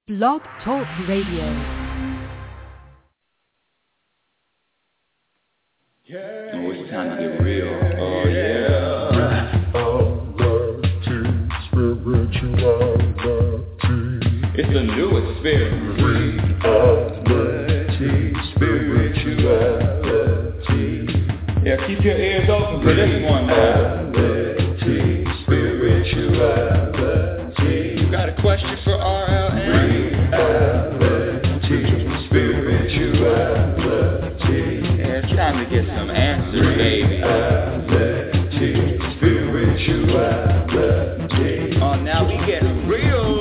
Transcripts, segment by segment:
Blog Talk Radio. Oh, it's time to get real. Oh, yeah. It's a new experience. Spirituality. Yeah, keep your ears open for this one now. Spirituality. You got a question for RLN? Spirituality. Yeah, it's time to get some answers, baby. Spirituality. Oh, now we get real.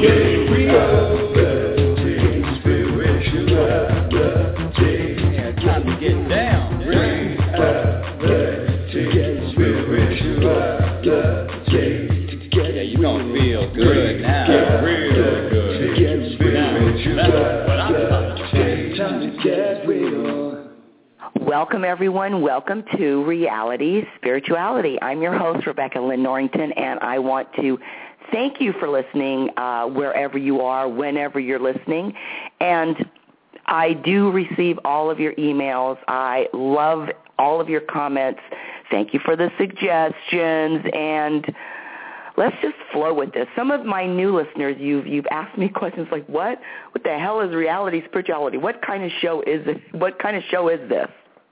Spirituality. Yeah, it's time to get down. Spirituality. Yeah, you gonna feel good now. Get real good. That's what I'm talking about. Time to get real. Welcome, everyone. Welcome to Reality Spirituality. I'm your host, Rebecca Lynn Norrington, and I want to thank you for listening wherever you are, whenever you're listening. And I do receive all of your emails. I love all of your comments. Thank you for the suggestions, and let's just flow with this. Some of my new listeners, you've asked me questions like, what the hell is Reality Spirituality? What kind of show is this? What kind of show is this?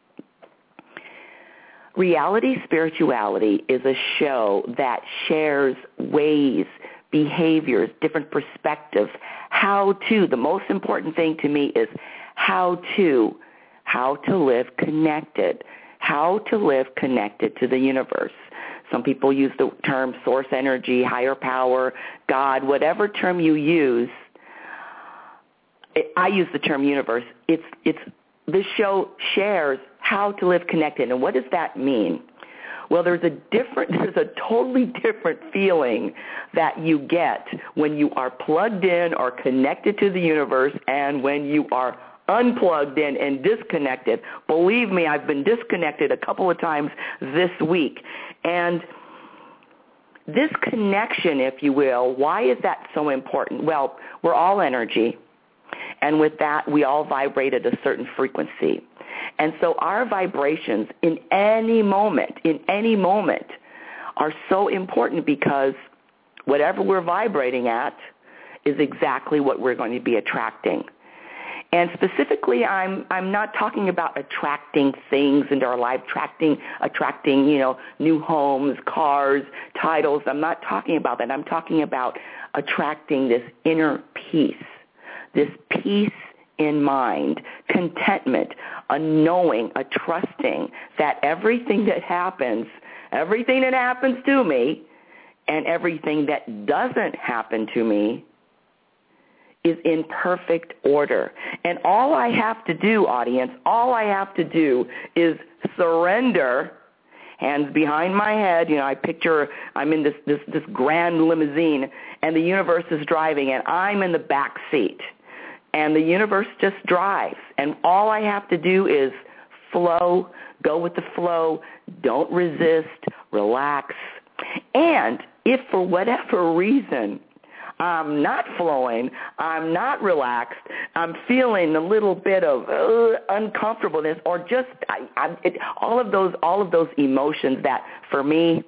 Reality Spirituality is a show that shares ways, behaviors, different perspectives, how to. The most important thing to me is how to live connected, how to live connected to the universe. Some people use the term source energy, higher power, God, whatever term you use. I use the term universe. This show shares how to live connected. And what does that mean? Well, there's a totally different feeling that you get when you are plugged in or connected to the universe and when you are unplugged in and disconnected. Believe me, I've been disconnected a couple of times this week. And this connection, if you will, why is that so important? Well, we're all energy. And with that, we all vibrate at a certain frequency. And so our vibrations in any moment, are so important because whatever we're vibrating at is exactly what we're going to be attracting. And specifically, I'm not talking about attracting things into our life, attracting, new homes, cars, titles. I'm not talking about that. I'm talking about attracting this inner peace, this peace in mind, contentment, a knowing, a trusting that everything that happens to me and everything that doesn't happen to me is in perfect order. And all I have to do, audience, is surrender, hands behind my head. I picture I'm in this grand limousine and the universe is driving and I'm in the back seat. And the universe just drives. And all I have to do is flow, go with the flow, don't resist, relax. And if for whatever reason I'm not flowing, I'm not relaxed, I'm feeling a little bit of uncomfortableness or just all of those emotions that for me,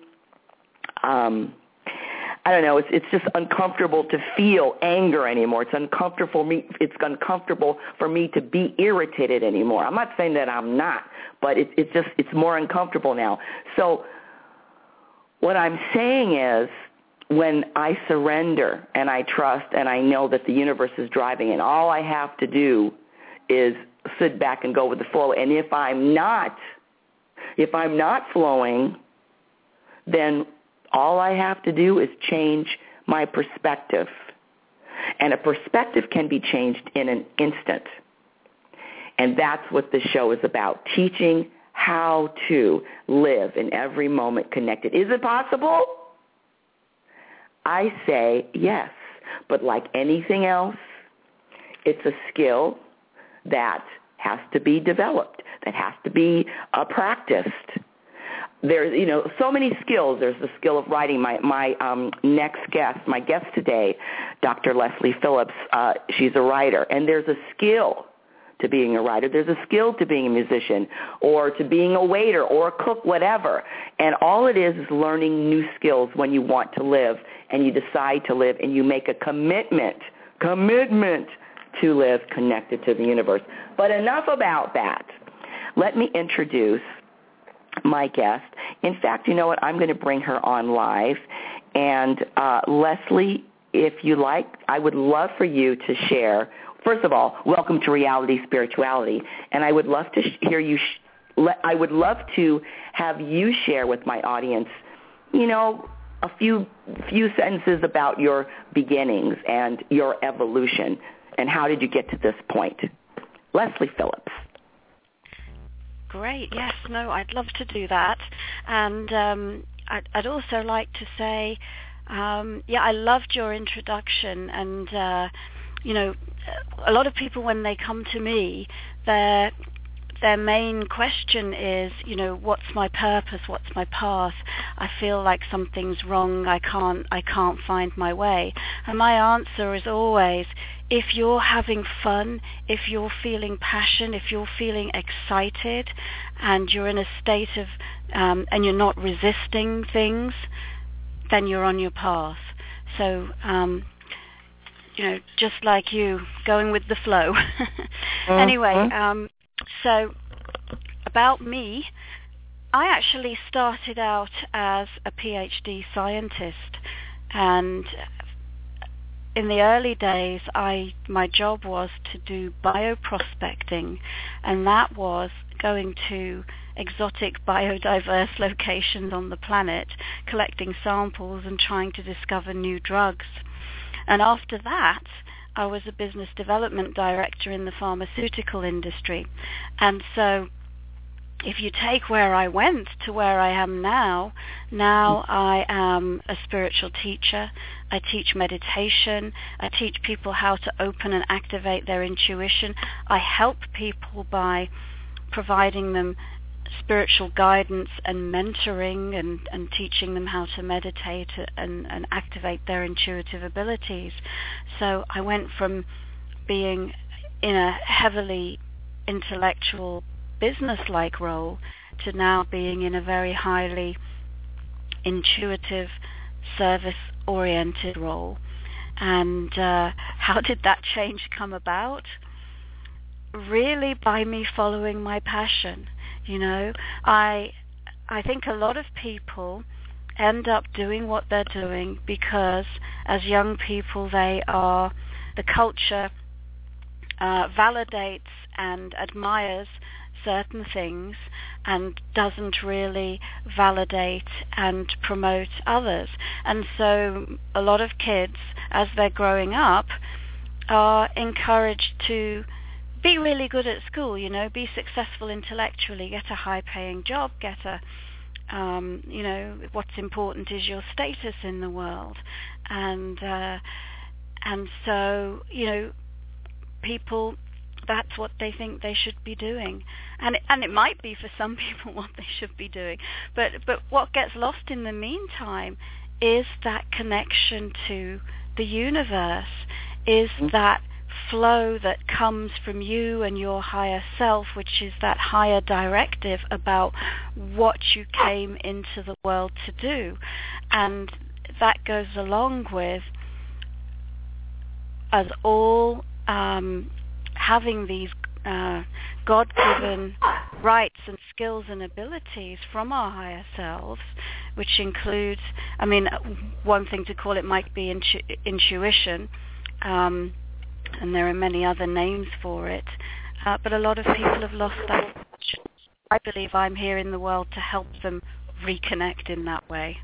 I don't know. It's just uncomfortable to feel anger anymore. It's uncomfortable for me to be irritated anymore. I'm not saying that I'm not, but it's more uncomfortable now. So what I'm saying is, when I surrender and I trust and I know that the universe is driving, and all I have to do is sit back and go with the flow. And if I'm not flowing, then all I have to do is change my perspective. And a perspective can be changed in an instant. And that's what the show is about, teaching how to live in every moment connected. Is it possible? I say yes. But like anything else, it's a skill that has to be developed, that has to be practiced. there's, so many skills. There's the skill of writing. My next guest, my guest today, Dr. Leslie Phillips, she's a writer. And there's a skill to being a writer. There's a skill to being a musician or to being a waiter or a cook, whatever. And all it is learning new skills when you want to live and you decide to live and you make a commitment to live connected to the universe. But enough about that. Let me introduce my guest. In fact, you know what? I'm going to bring her on live. And Leslie, if you like, I would love for you to share. First of all, welcome to Reality Spirituality. And I would love to hear you. I would love to have you share with my audience, a few sentences about your beginnings and your evolution and how did you get to this point. Leslie Phillips. Great. Yes. No, I'd love to do that. And I'd also like to say, I loved your introduction. And, a lot of people, when they come to me, their main question is, what's my purpose? What's my path? I feel like something's wrong. I can't find my way. And my answer is always, if you're having fun, if you're feeling passion, if you're feeling excited, and you're in a state of, and you're not resisting things, then you're on your path. So, just like you, going with the flow. Anyway, so about me, I actually started out as a PhD scientist, and in the early days, my job was to do bioprospecting, and that was going to exotic biodiverse locations on the planet, collecting samples and trying to discover new drugs. And after that, I was a business development director in the pharmaceutical industry. And so if you take where I went to where I am now I am a spiritual teacher. I teach meditation. I teach people how to open and activate their intuition. I help people by providing them spiritual guidance and mentoring and teaching them how to meditate and activate their intuitive abilities. So I went from being in a heavily intellectual business-like role to now being in a very highly intuitive, service-oriented role. And how did that change come about? Really by me following my passion. I think a lot of people end up doing what they're doing because as young people the culture validates and admires certain things and doesn't really validate and promote others. And so a lot of kids, as they're growing up, are encouraged to be really good at school, be successful intellectually, get a high-paying job, get a, what's important is your status in the world. And so, people, that's what they think they should be doing. And it might be for some people what they should be doing. But what gets lost in the meantime is that connection to the universe, is that flow that comes from you and your higher self, which is that higher directive about what you came into the world to do. And that goes along with us all having these God-given rights and skills and abilities from our higher selves, which includes, one thing to call it might be intuition, and there are many other names for it, but a lot of people have lost that. I believe I'm here in the world to help them reconnect in that way.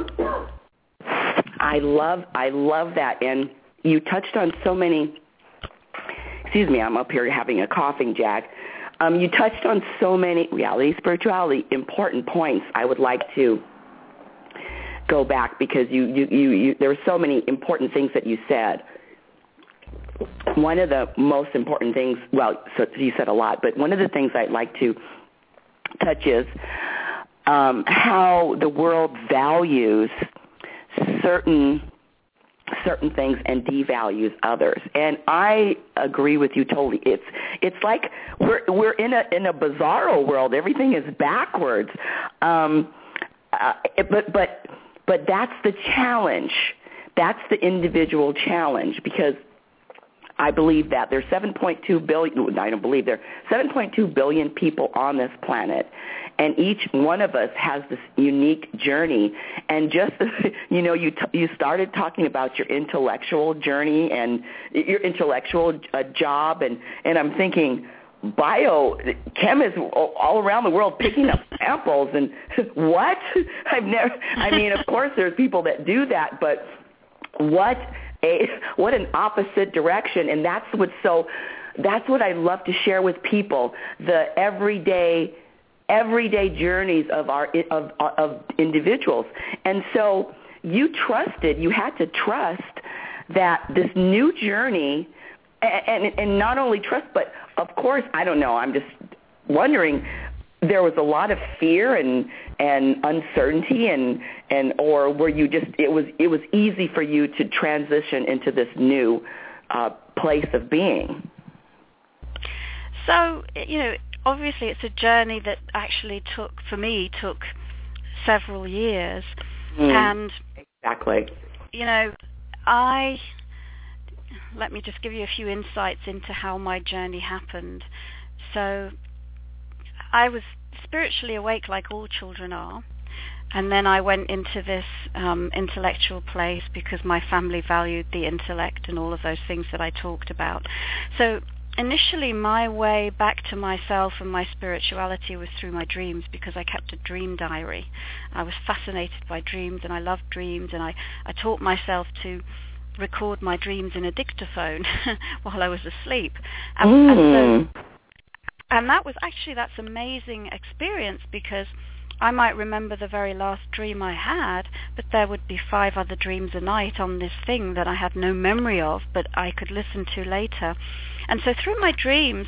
I love that, and you touched on so many. Excuse me, I'm up here having a coughing jack. You touched on so many reality, spirituality, important points. I would like to go back because you there were so many important things that you said. One of the most important things, so you said a lot, but one of the things I'd like to touch is how the world values certain things and devalues others. And I agree with you totally. It's like we're in a bizarro world. Everything is backwards. But that's the challenge. That's the individual challenge, because I believe that there's 7.2 billion. I don't believe there are 7.2 billion people on this planet, and each one of us has this unique journey. And just you started talking about your intellectual journey and your intellectual job, and I'm thinking biochem is all around the world picking up samples, and what? Of course there's people that do that, but what an opposite direction. And that's what I love to share with people, the everyday journeys of individuals. And so you had to trust that this new journey, and not only trust, but of course, I don't know, I'm just wondering, there was a lot of fear and uncertainty, or were you just, it was easy for you to transition into this new place of being? So, obviously it's a journey that actually took several years. And exactly. Let me just give you a few insights into how my journey happened. So I was spiritually awake like all children are, and then I went into this intellectual place because my family valued the intellect and all of those things that I talked about. So initially my way back to myself and my spirituality was through my dreams, because I kept a dream diary. I was fascinated by dreams, and I loved dreams, and I taught myself to record my dreams in a dictaphone while I was asleep. And that's amazing experience, because I might remember the very last dream I had, but there would be 5 other dreams a night on this thing that I had no memory of, but I could listen to later. And so through my dreams,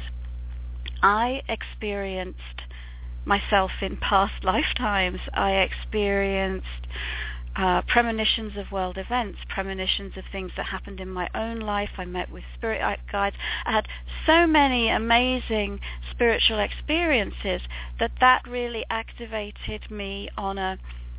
I experienced myself in past lifetimes. I experienced premonitions of world events, premonitions of things that happened in my own life. I met with spirit guides. I had so many amazing spiritual experiences that really activated me on a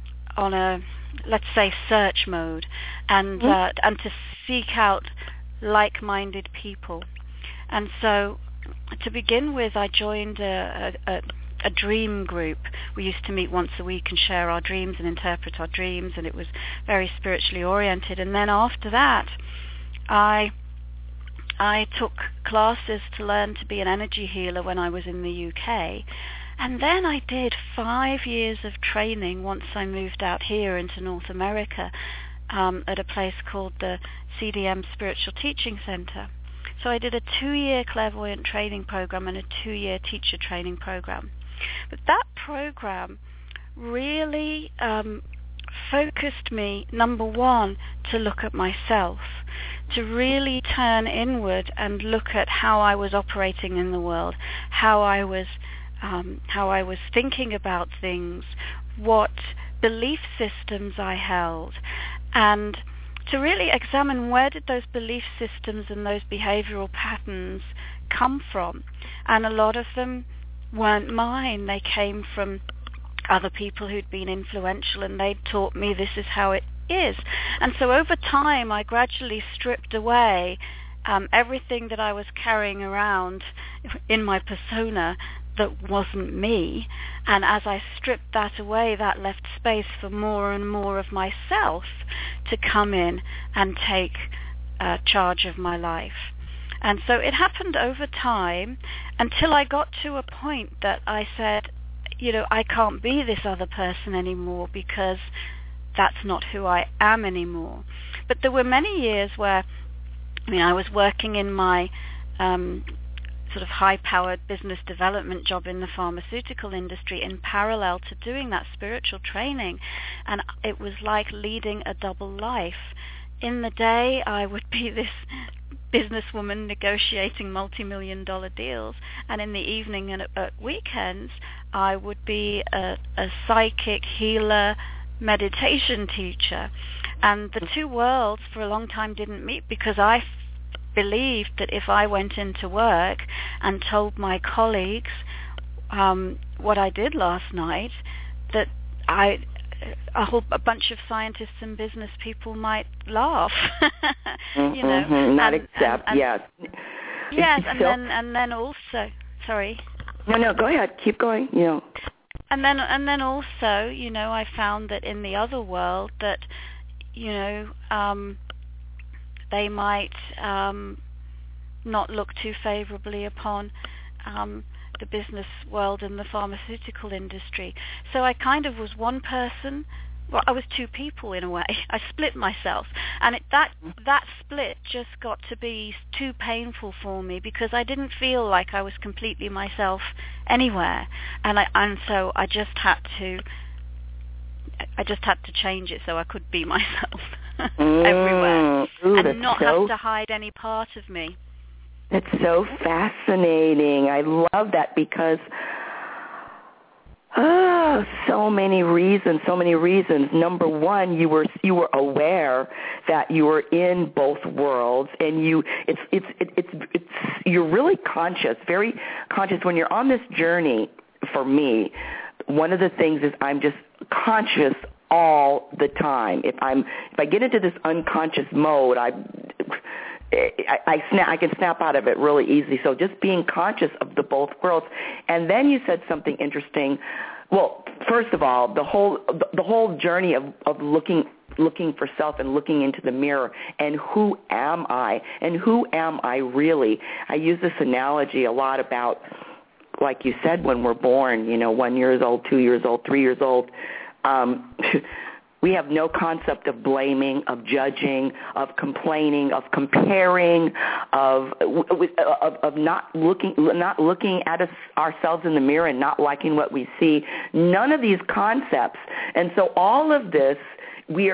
let's say search mode, and to seek out like-minded people. And so to begin with, I joined a dream group. We used to meet once a week and share our dreams and interpret our dreams, and it was very spiritually oriented. And then after that, I took classes to learn to be an energy healer when I was in the UK. And then I did 5 years of training once I moved out here into North America at a place called the CDM Spiritual Teaching Center. So I did a 2-year clairvoyant training program and a 2-year teacher training program. But that program really focused me, number one, to look at myself, to really turn inward and look at how I was operating in the world, how I was thinking about things, what belief systems I held, and to really examine where did those belief systems and those behavioral patterns come from. And a lot of them weren't mine. They came from other people who'd been influential, and they'd taught me this is how it is. And so over time, I gradually stripped away everything that I was carrying around in my persona that wasn't me. And as I stripped that away, that left space for more and more of myself to come in and take charge of my life. And so it happened over time until I got to a point that I said, I can't be this other person anymore, because that's not who I am anymore. But there were many years where, I was working in my sort of high-powered business development job in the pharmaceutical industry in parallel to doing that spiritual training, and it was like leading a double life. In the day, I would be this businesswoman negotiating multi-million-dollar deals, and in the evening and at weekends, I would be a psychic healer, meditation teacher. And the two worlds for a long time didn't meet because I believed that if I went into work and told my colleagues what I did last night, that a bunch of scientists and business people might laugh. Not accept. Yes. Yes, and then also, sorry. No, go ahead. Keep going. And then also, I found that in the other world that, they might not look too favorably upon the business world and the pharmaceutical industry. So I kind of was one person. Well, I was two people in a way. I split myself, and that split just got to be too painful for me because I didn't feel like I was completely myself anywhere, and so I just had to change it so I could be myself everywhere and not have to hide any part of me. That's so fascinating. I love that because so many reasons. Number one, you were aware that you were in both worlds, and you're really conscious, very conscious when you're on this journey. For me, one of the things is I'm just conscious all the time. If I get into this unconscious mode, I can snap out of it really easily. So just being conscious of the both worlds. And then you said something interesting. Well, first of all, the whole journey of looking for self and looking into the mirror and who am I and who am I really? I use this analogy a lot about, like you said, when we're born, 1 year old, 2 years old, 3 years old. We have no concept of blaming, of judging, of complaining, of comparing, of not looking at ourselves in the mirror and not liking what we see. None of these concepts. And so all of this, we've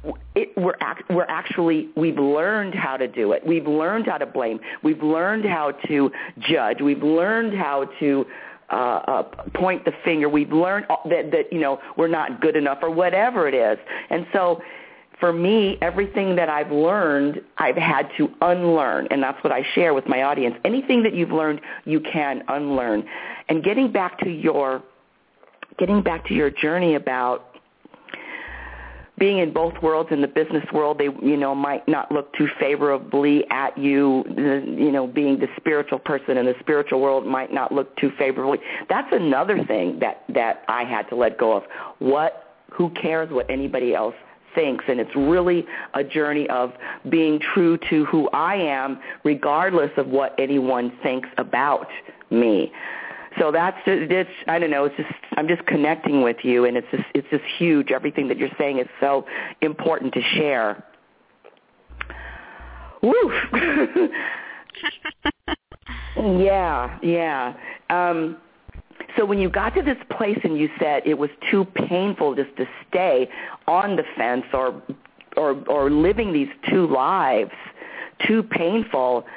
learned how to do it. We've learned how to blame. We've learned how to judge. We've learned how to point the finger. We've learned that we're not good enough or whatever it is. And so for me, everything that I've learned, I've had to unlearn, and that's what I share with my audience. Anything that you've learned, you can unlearn. And getting back to your journey about being in both worlds, in the business world, they, might not look too favorably at you, being the spiritual person in the spiritual world might not look too favorably. That's another thing that I had to let go of. Who cares what anybody else thinks? And it's really a journey of being true to who I am, regardless of what anyone thinks about me. So it's I don't know, I'm just connecting with you, and it's just huge. Everything that you're saying is so important to share. Woo! Yeah. So when you got to this place and you said it was too painful just to stay on the fence or living these two lives, too painful.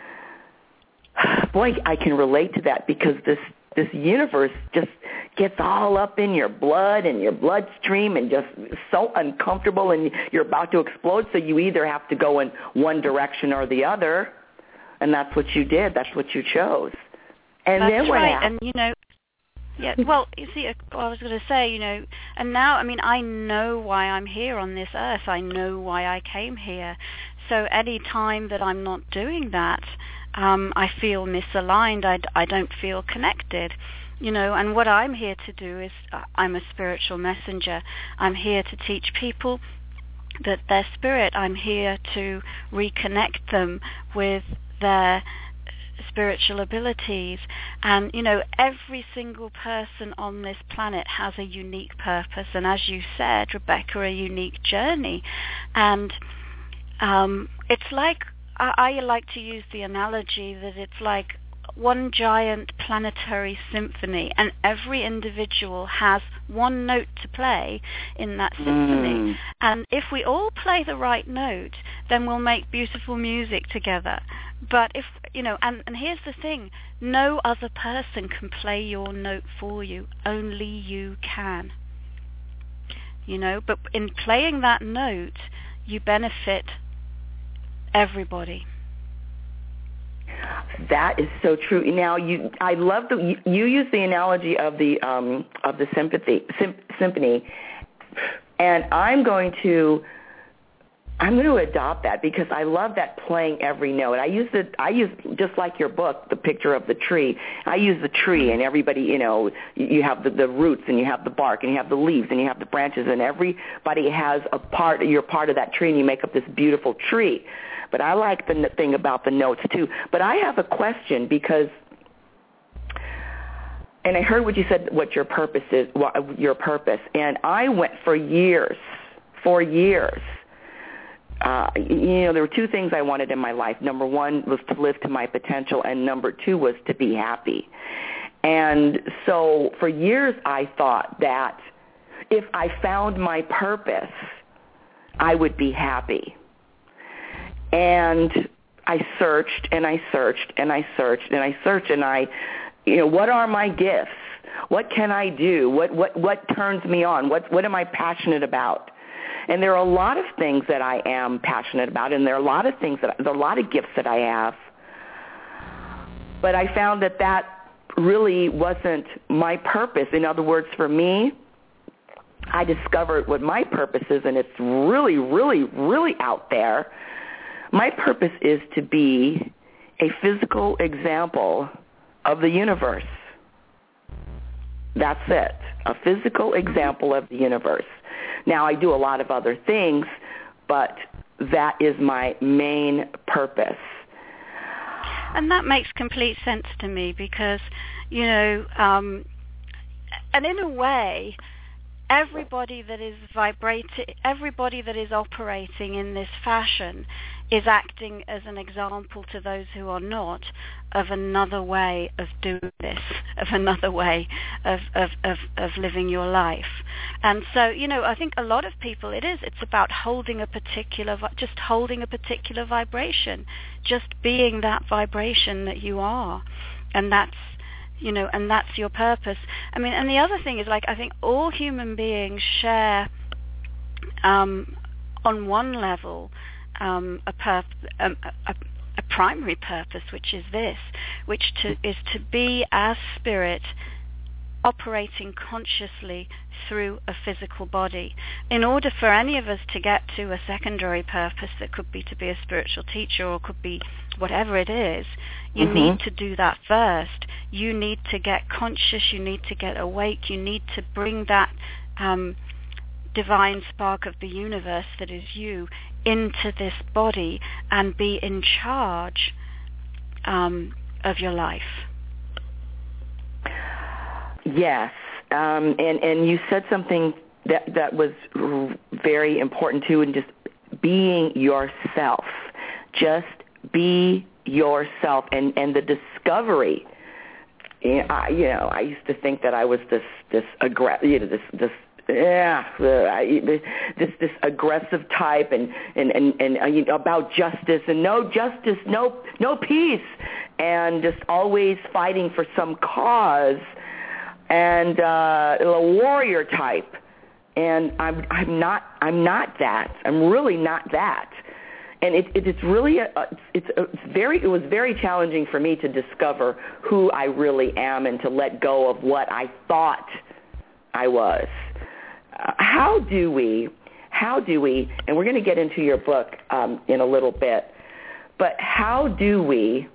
Boy, I can relate to that because this universe just gets all up in your blood and your bloodstream and just so uncomfortable, and you're about to explode, so you either have to go in one direction or the other, and that's what you did. That's what you chose. And that's then what right. happened? And well, you see, I was going to say, and now, I know why I'm here on this earth. I know why I came here. So any time that I'm not doing that, I feel misaligned. I don't feel connected, and what I'm here to do is I'm a spiritual messenger. I'm here to teach people that their spirit. I'm here to reconnect them with their spiritual abilities. And, every single person on this planet has a unique purpose. And as you said, Rebecca, a unique journey. And it's like, I like to use the analogy that it's like one giant planetary symphony, and every individual has one note to play in that symphony. And if we all play the right note, then we'll make beautiful music together. But if, and here's the thing, no other person can play your note for you, only you can. But in playing that note, you benefit everybody. That is so true. Now, I love you use the analogy of the symphony, and I'm going to adopt that, because I love that, playing every note. I use just like your book, the picture of the tree. I use the tree, and everybody, you have the roots, and you have the bark, and you have the leaves, and you have the branches, and everybody has a part. You're part of that tree, and you make up this beautiful tree. But I like the thing about the notes too. But I have a question, because, and I heard what you said, what your purpose is, and I went for years. There were two things I wanted in my life. Number one was to live to my potential, and number two was to be happy. And so for years I thought that if I found my purpose, I would be happy. And I searched and I searched and I searched and I searched, and what are my gifts? What can I do? What turns me on? What am I passionate about? And there are a lot of things that I am passionate about, and there are a lot of gifts that I have. But I found that really wasn't my purpose. In other words, for me, I discovered what my purpose is, and it's really, really, really out there. My purpose is to be a physical example of the universe. That's it, a physical example of the universe. Now, I do a lot of other things, but that is my main purpose. And that makes complete sense to me, because, and in a way, everybody that is operating in this fashion is acting as an example to those who are not, of another way of doing this, of another way of living your life. And so, I think a lot of people, it's about holding a particular vibration, just being that vibration that you are. And that's, and that's your purpose. I mean, and the other thing is, I think all human beings share, on one level, a primary purpose, which is this, is to be as spirit, operating consciously through a physical body. In order for any of us to get to a secondary purpose, that could be to be a spiritual teacher, or could be whatever it is, you need to do that first. You need to get conscious, you need to get awake, you need to bring that divine spark of the universe that is you into this body and be in charge of your life. Yes, and you said something that was very important too, and just being yourself. Just be yourself, and the discovery. I used to think that I was this aggressive type, and about justice, and no justice, no peace, and just always fighting for some cause, and a warrior type. And I'm not that. I'm really not that. And it was very challenging for me to discover who I really am, and to let go of what I thought I was. How do we, and we're going to get into your book in a little bit, but how do we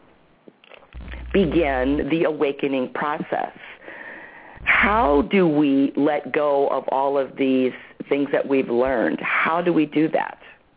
begin the awakening process? How do we let go of all of these things that we've learned? How do we do that?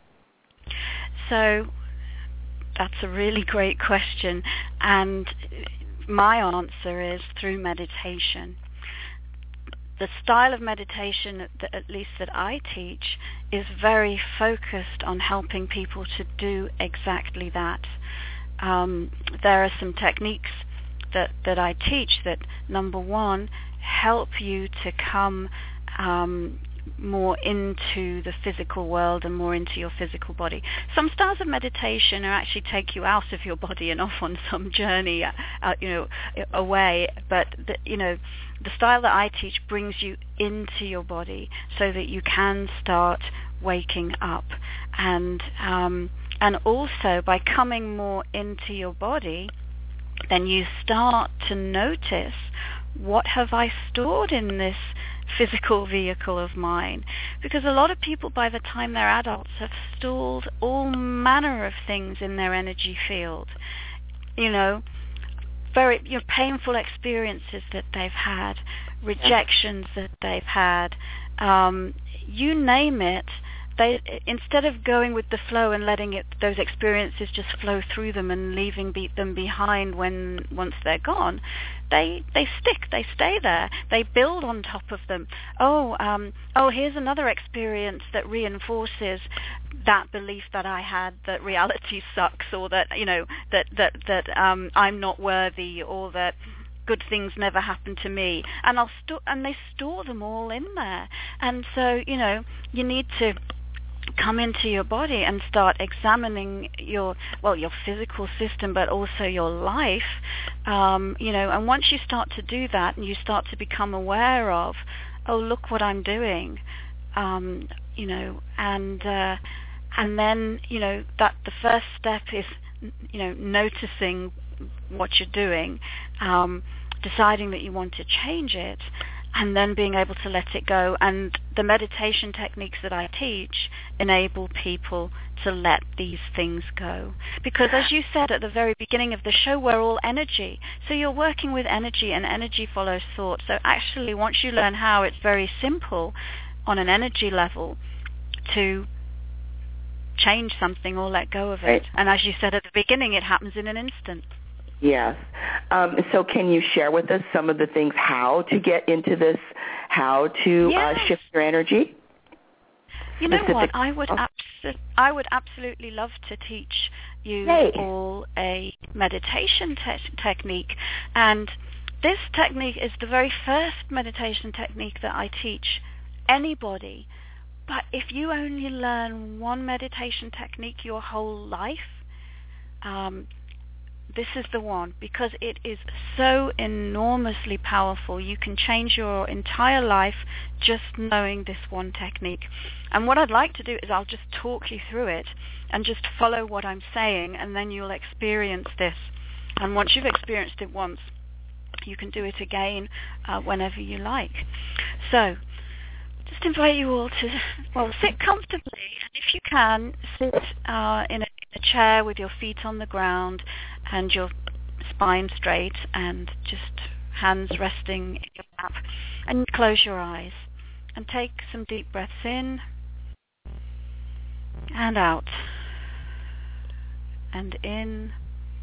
So that's a really great question, and my answer is through meditation. The style of meditation, at least that I teach, is very focused on helping people to do exactly that. There are some techniques that I teach that, number one, help you to come more into the physical world and more into your physical body. Some styles of meditation are actually take you out of your body and off on some journey, away. But the style that I teach brings you into your body so that you can start waking up, and also by coming more into your body, then you start to notice, what have I stored in this physical vehicle of mine? Because a lot of people, by the time they're adults, have stored all manner of things in their energy field. Very painful experiences that they've had, rejections that they've had, you name it. They, instead of going with the flow and letting those experiences just flow through them and leaving them behind once they're gone, they stick, they stay there, they build on top of them. Here's another experience that reinforces that belief that I had, that reality sucks, or that that I'm not worthy, or that good things never happen to me, and they store them all in there. And so you need to come into your body and start examining your physical system, but also your life, and once you start to do that and you start to become aware of, look what I'm doing, and then that the first step is noticing what you're doing, deciding that you want to change it, and then being able to let it go. And the meditation techniques that I teach enable people to let these things go. Because as you said at the very beginning of the show, we're all energy. So you're working with energy, and energy follows thought. So actually, once you learn how, it's very simple on an energy level to change something or let go of it. Right. And as you said at the beginning, it happens in an instant. Yes. So can you share with us some of the things, how to get into this, how to shift your energy? You know what? I would absolutely love to teach you all a meditation technique. And this technique is the very first meditation technique that I teach anybody. But if you only learn one meditation technique your whole life, this is the one, because it is so enormously powerful. You can change your entire life just knowing this one technique. And what I'd like to do is I'll just talk you through it and just follow what I'm saying, and then you'll experience this. And once you've experienced it once, you can do it again whenever you like. So just invite you all to, sit comfortably. And if you can, sit in a chair with your feet on the ground and your spine straight, and just hands resting in your lap. And close your eyes and take some deep breaths in and out, and in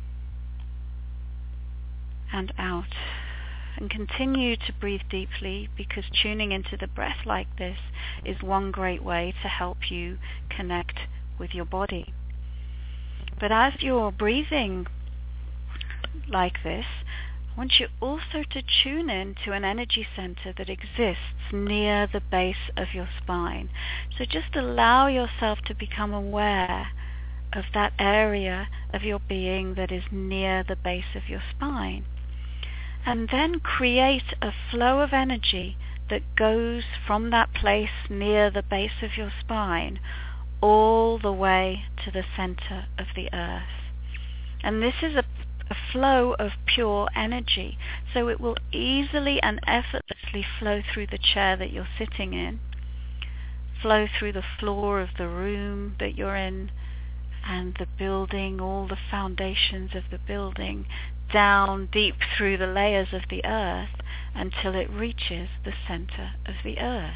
and out. And continue to breathe deeply, because tuning into the breath like this is one great way to help you connect with your body. But as you're breathing like this, I want you also to tune in to an energy center that exists near the base of your spine. So just allow yourself to become aware of that area of your being that is near the base of your spine. And then create a flow of energy that goes from that place near the base of your spine all the way to the center of the earth. And this is a flow of pure energy, so it will easily and effortlessly flow through the chair that you're sitting in, flow through the floor of the room that you're in, and the building, all the foundations of the building, down deep through the layers of the earth until it reaches the center of the earth.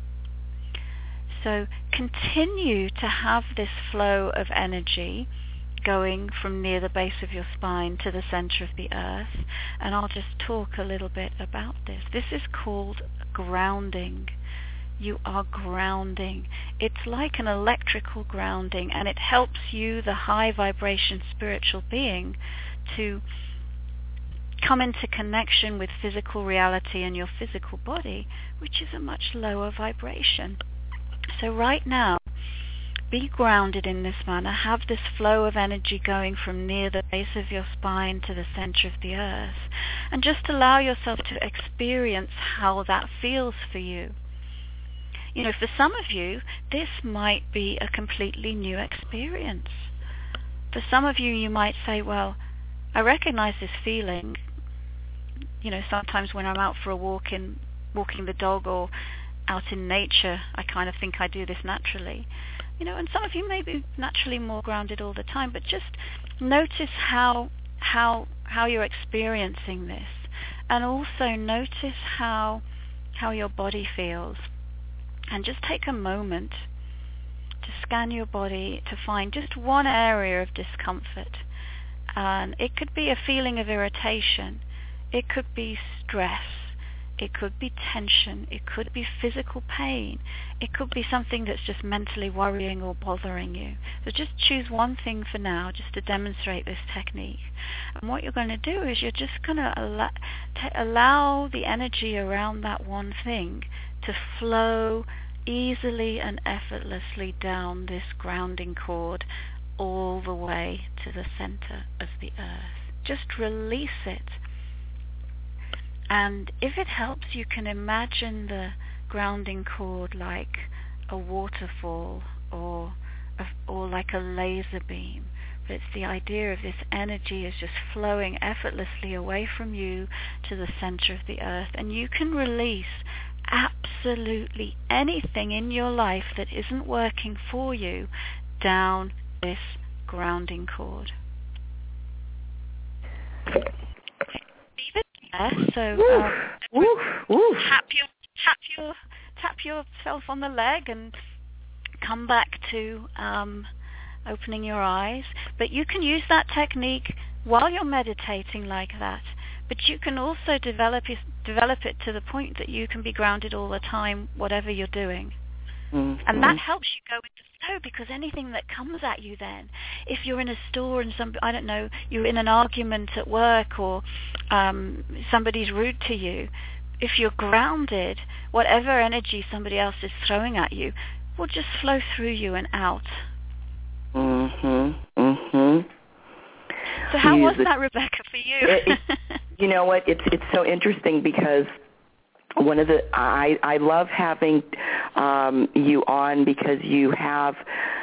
So continue to have this flow of energy going from near the base of your spine to the center of the earth, and I'll just talk a little bit about this. This is called grounding. You are grounding. It's like an electrical grounding, and it helps you, the high vibration spiritual being, to come into connection with physical reality and your physical body, which is a much lower vibration. So right now, be grounded in this manner. Have this flow of energy going from near the base of your spine to the center of the earth. And just allow yourself to experience how that feels for you. You know, for some of you, this might be a completely new experience. For some of you, you might say, well, I recognize this feeling. You know, sometimes when I'm out for a walking the dog or out in nature, I kind of think I do this naturally. You know, and some of you may be naturally more grounded all the time, but just notice how you're experiencing this, and also notice how your body feels. And just take a moment to scan your body to find just one area of discomfort. And it could be a feeling of irritation, it could be stress, it could be tension, it could be physical pain, it could be something that's just mentally worrying or bothering you. So just choose one thing for now, just to demonstrate this technique. And what you're going to do is you're just going to allow the energy around that one thing to flow easily and effortlessly down this grounding cord all the way to the center of the earth. Just release it. And if it helps, you can imagine the grounding cord like a waterfall or like a laser beam. But it's the idea of this energy is just flowing effortlessly away from you to the center of the earth. And you can release absolutely anything in your life that isn't working for you down this grounding cord. So tap yourself on the leg and come back to opening your eyes. But you can use that technique while you're meditating like that. But you can also develop it to the point that you can be grounded all the time, whatever you're doing. Mm-hmm. And that helps you go with the flow, because anything that comes at you then, if you're in a store and you're in an argument at work or somebody's rude to you, if you're grounded, whatever energy somebody else is throwing at you will just flow through you and out. So how was that, Rebecca, for you? You know what? It's so interesting because one of the I love having you on, because you have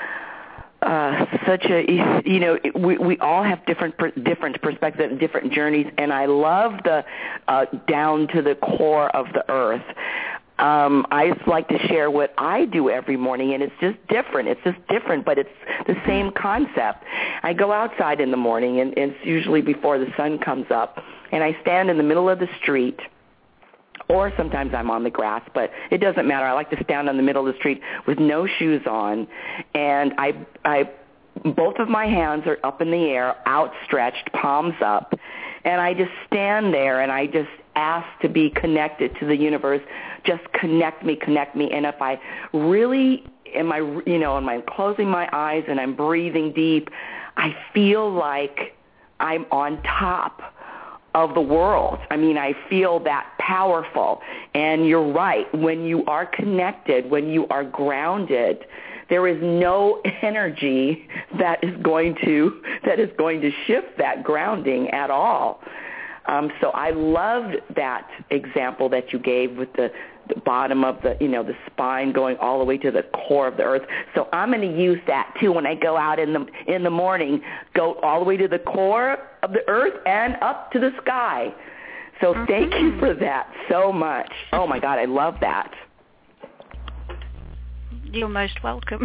such a, you know, we all have different perspectives, different journeys, and I love the down to the core of the earth. I just like to share what I do every morning, and it's just different. But it's the same concept. I go outside in the morning, and it's usually before the sun comes up, and I stand in the middle of the street, or sometimes I'm on the grass, but it doesn't matter. I like to stand in the middle of the street with no shoes on, and I both of my hands are up in the air, outstretched, palms up, and I just stand there, and I just ask to be connected to the universe. Just connect me. And if I really am I'm closing my eyes and I'm breathing deep, I feel like I'm on top of the world. I mean, I feel that powerful. And you're right. When you are connected, when you are grounded, there is no energy that is going to shift that grounding at all. So I loved that example that you gave with the bottom of the spine going all the way to the core of the earth. So I'm going to use that too when I go out in the morning, go all the way to the core of the earth and up to the sky. So thank you for that so much. Oh my God, I love that. You're most welcome.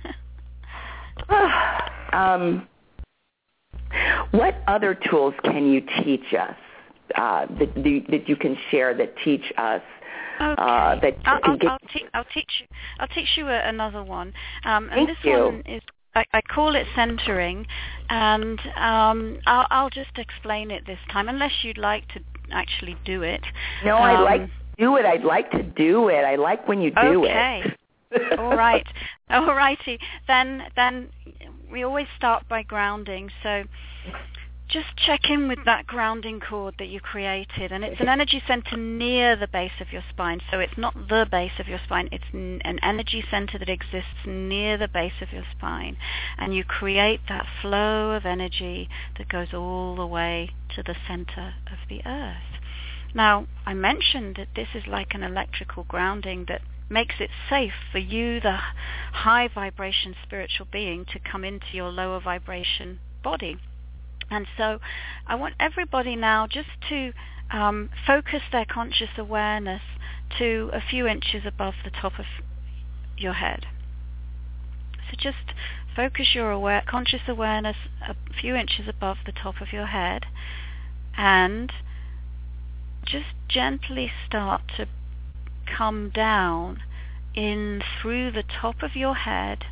What other tools can you teach us that you can share that teach us? Okay. I'll teach you another one. And this one is, I call it centering, and I'll just explain it this time, unless you'd like to actually do it. No, I'd like to do it. I'd like to do it. I like when you do it. Okay. All right. All righty. Then we always start by grounding. So just check in with that grounding cord that you created, and it's an energy center near the base of your spine. So it's not the base of your spine, it's an energy center that exists near the base of your spine, and you create that flow of energy that goes all the way to the center of the earth. Now, I mentioned that this is like an electrical grounding that makes it safe for you, the high vibration spiritual being, to come into your lower vibration body. And so I want everybody now just to focus their conscious awareness to a few inches above the top of your head. So just focus your conscious awareness a few inches above the top of your head, and just gently start to come down in through the top of your head,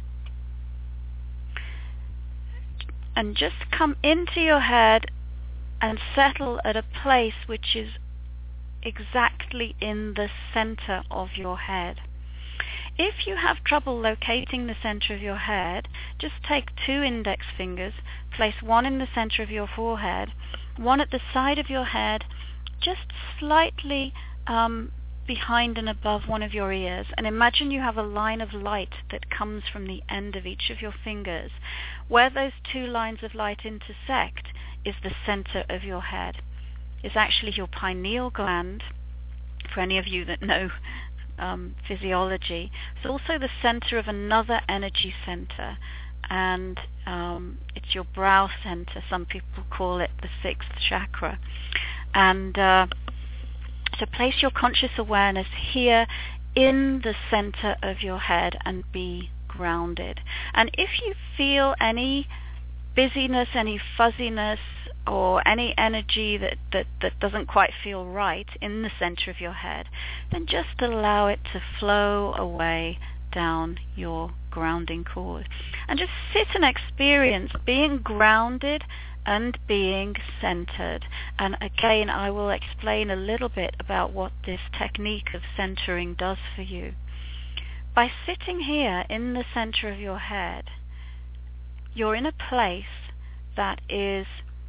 and just come into your head and settle at a place which is exactly in the center of your head. If you have trouble locating the center of your head, just take 2 index fingers, place one in the center of your forehead, one at the side of your head, just slightly behind and above one of your ears, and imagine you have a line of light that comes from the end of each of your fingers. Where those 2 lines of light intersect is the center of your head. It's actually your pineal gland, for any of you that know physiology. It's also the center of another energy center, and it's your brow center. Some people call it the 6th chakra. And so place your conscious awareness here in the center of your head and be grounded. And if you feel any busyness, any fuzziness, or any energy that doesn't quite feel right in the center of your head, then just allow it to flow away down your grounding cord. And just sit and experience being grounded and being centered. And again, I will explain a little bit about what this technique of centering does for you. By sitting here in the center of your head, you're in a place that is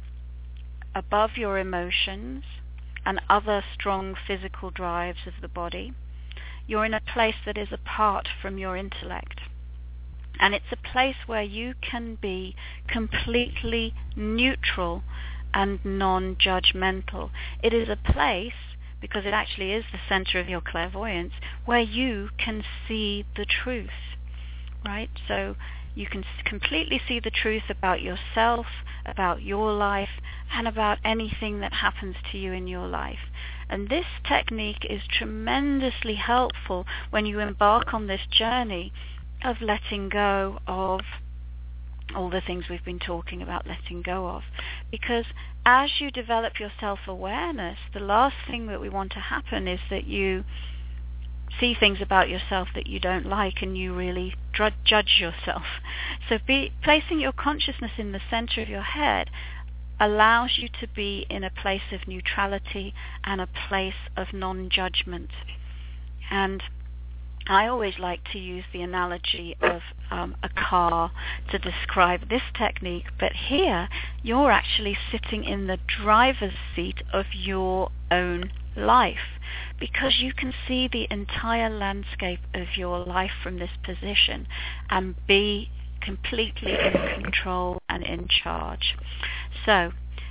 above your emotions and other strong physical drives of the body. You're in a place that is apart from your intellect. And it's a place where you can be completely neutral and non-judgmental. It is a place, because it actually is the center of your clairvoyance, where you can see the truth, right? So you can completely see the truth about yourself, about your life, and about anything that happens to you in your life. And this technique is tremendously helpful when you embark on this journey of letting go of all the things we've been talking about letting go of. Because as you develop your self-awareness, the last thing that we want to happen is that you see things about yourself that you don't like and you really judge yourself. So placing your consciousness in the center of your head allows you to be in a place of neutrality and a place of non-judgment. And I always like to use the analogy of a car to describe this technique, but here you're actually sitting in the driver's seat of your own life, because you can see the entire landscape of your life from this position and be completely in control and in charge. So,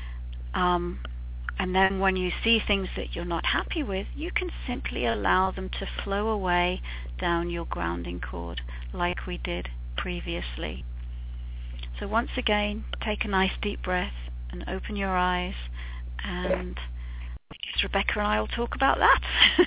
and then when you see things that you're not happy with, you can simply allow them to flow away down your grounding cord like we did previously. So once again, take a nice deep breath and open your eyes, and I guess Rebecca and I will talk about that.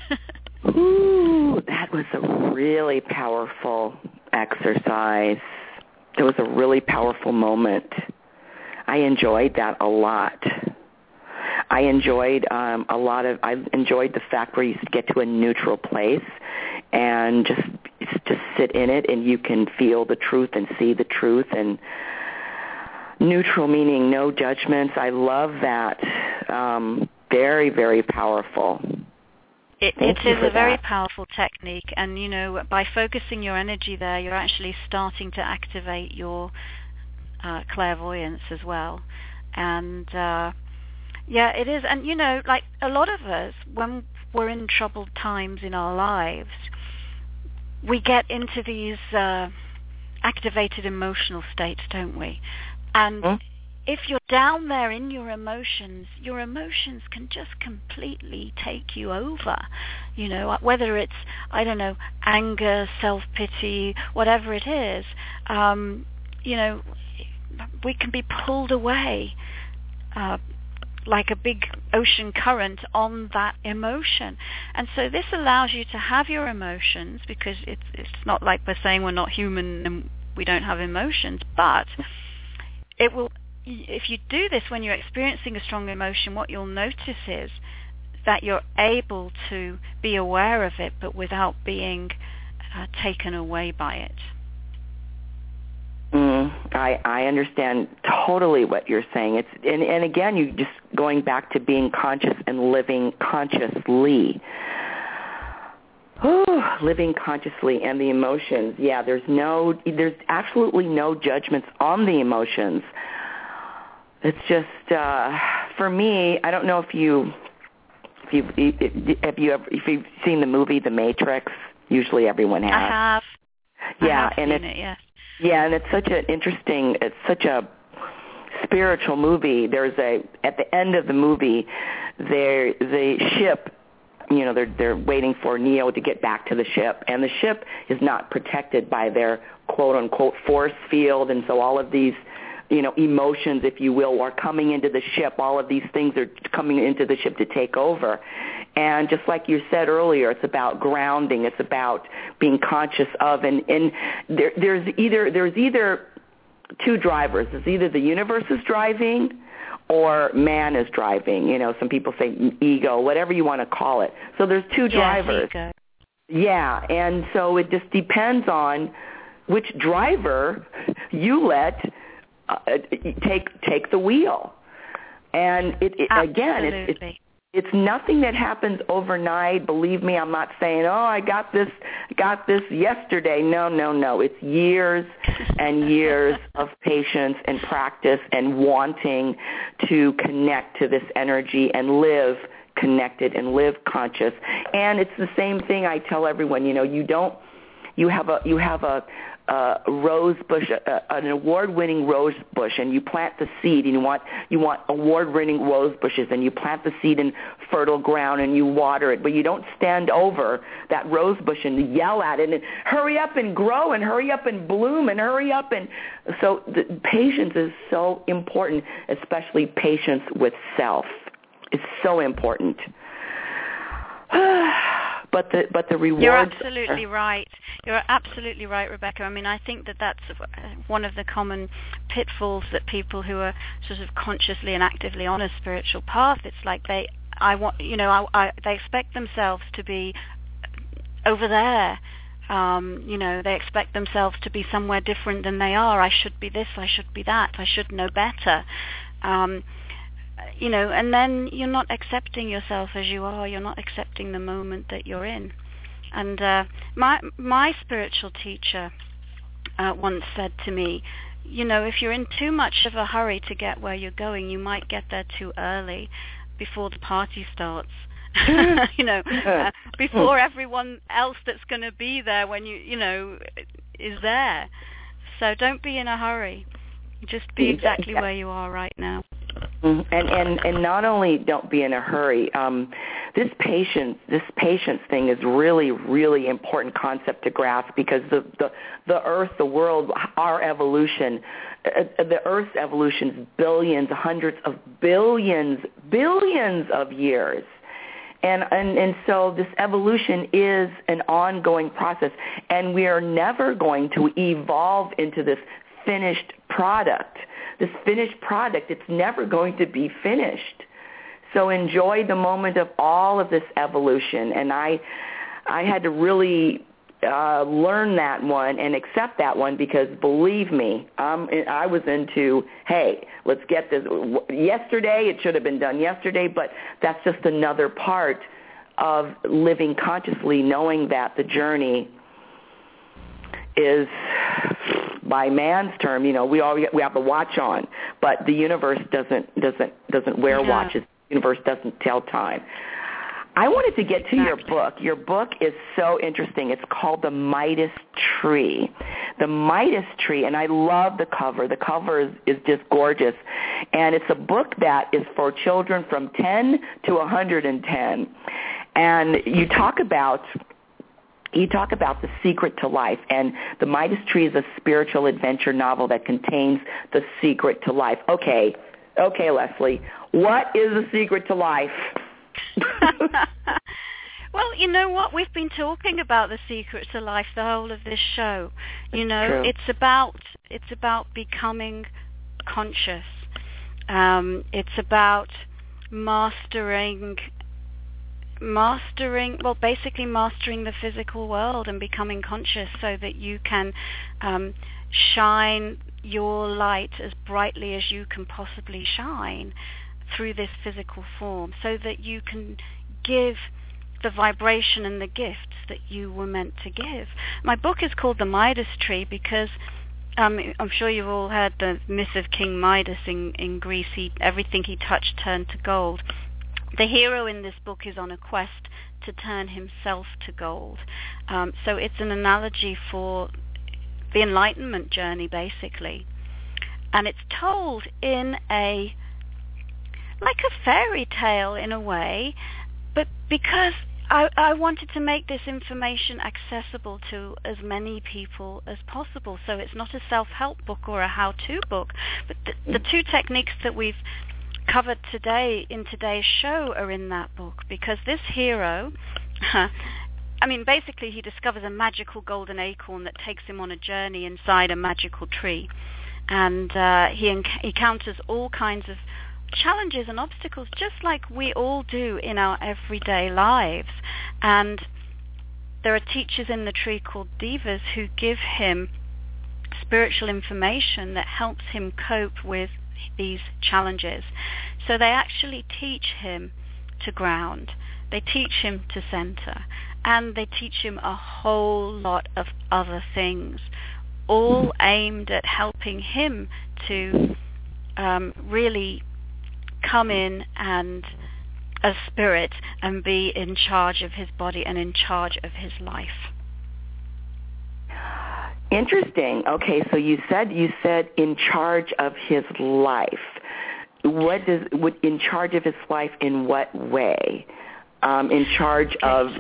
Ooh, that was a really powerful exercise. It was a really powerful moment. I enjoyed that a lot. I enjoyed I enjoyed the fact where you get to a neutral place and just sit in it, and you can feel the truth and see the truth. And neutral meaning no judgments. I love that. Very, very powerful. It is a very powerful technique, and you know, by focusing your energy there, you're actually starting to activate your clairvoyance as well. And yeah, it is. And, you know, like a lot of us, when we're in troubled times in our lives, we get into these activated emotional states, don't we? And if you're down there in your emotions can just completely take you over. You know, whether it's, I don't know, anger, self-pity, whatever it is, you know, we can be pulled away like a big ocean current on that emotion. And so this allows you to have your emotions, because it's not like we're saying we're not human and we don't have emotions, but it will, if you do this when you're experiencing a strong emotion, what you'll notice is that you're able to be aware of it, but without being taken away by it. I understand totally what you're saying. It's and again, you just going back to being conscious and living consciously. Living consciously and the emotions. Yeah, there's absolutely no judgments on the emotions. It's just for me. I don't know if you've seen the movie The Matrix. Usually, everyone has. I have. Yeah, I have seen it. Yes. Yeah, and it's such a spiritual movie. At the end of the movie, the ship, you know, they're waiting for Neo to get back to the ship, and the ship is not protected by their quote unquote force field, and so all of these, you know, emotions, if you will, are coming into the ship. All of these things are coming into the ship to take over. And just like you said earlier, it's about grounding. It's about being conscious of, and there's either two drivers. It's either the universe is driving or man is driving. You know, some people say ego, whatever you want to call it. So there's two drivers. Ego. Yeah, and so it just depends on which driver you let take the wheel. And it's nothing that happens overnight. Believe me, I'm not saying, I got this yesterday. No. It's years and years of patience and practice and wanting to connect to this energy and live connected and live conscious. And it's the same thing I tell everyone. You know, you have a rose bush, an award-winning rose bush, and you plant the seed, and you want award-winning rose bushes, and you plant the seed in fertile ground, and you water it, but you don't stand over that rose bush and yell at it and hurry up and grow and hurry up and bloom and hurry up. And so patience is so important, especially patience with self. It's so important. But the rewards. You're absolutely right. You're absolutely right, Rebecca. I mean, I think that's one of the common pitfalls that people who are sort of consciously and actively on a spiritual path. It's like they expect themselves to be over there. You know, they expect themselves to be somewhere different than they are. I should be this. I should be that. I should know better. You know, and then you're not accepting yourself as you are. You're not accepting the moment that you're in. And my spiritual teacher once said to me, you know, if you're in too much of a hurry to get where you're going, you might get there too early, before the party starts. You know, before everyone else that's going to be there when you know, is there. So don't be in a hurry. Just be exactly where you are right now. And not only don't be in a hurry. This patience thing is really, really important concept to grasp, because the Earth, the world, our evolution, the Earth's evolution is billions, hundreds of billions of years. And so this evolution is an ongoing process, and we are never going to evolve into this finished product. This finished product, it's never going to be finished. So enjoy the moment of all of this evolution. And I had to really learn that one and accept that one, because believe me, I was into, hey, let's get this. Yesterday, it should have been done yesterday, but that's just another part of living consciously, knowing that the journey is by man's term, we have a watch on, but the universe doesn't wear watches. The universe doesn't tell time. I wanted to get to your book. Your book is so interesting. It's called The Midas Tree. The Midas Tree, and I love the cover. The cover is just gorgeous. And it's a book that is for children from 10 to 110. And you talk about the secret to life, and The Midas Tree is a spiritual adventure novel that contains the secret to life. Okay, Leslie, what is the secret to life? Well, you know what? We've been talking about the secret to life the whole of this show. True. It's about becoming conscious. It's about mastering the physical world and becoming conscious so that you can shine your light as brightly as you can possibly shine through this physical form, so that you can give the vibration and the gifts that you were meant to give. My book is called The Midas Tree because I'm sure you've all heard the myth of King Midas in Greece. Everything he touched turned to gold. The hero in this book is on a quest to turn himself to gold. So it's an analogy for the enlightenment journey, basically. And it's told in like a fairy tale in a way, but because I wanted to make this information accessible to as many people as possible. So it's not a self-help book or a how-to book, but the two techniques that we've covered today in today's show are in that book, because this hero, basically he discovers a magical golden acorn that takes him on a journey inside a magical tree. And he encounters all kinds of challenges and obstacles, just like we all do in our everyday lives. And there are teachers in the tree called devas who give him spiritual information that helps him cope with these challenges. So they actually teach him to ground, they teach him to center, and they teach him a whole lot of other things, all aimed at helping him to really come in and a spirit and be in charge of his body and in charge of his life. Interesting. Okay, so you said in charge of his life. In charge of his life in what way? In charge of.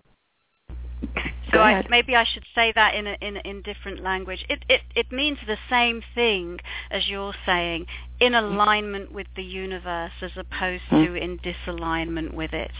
So maybe I should say that in different language. It means the same thing as you're saying, in alignment with the universe as opposed to in disalignment with it.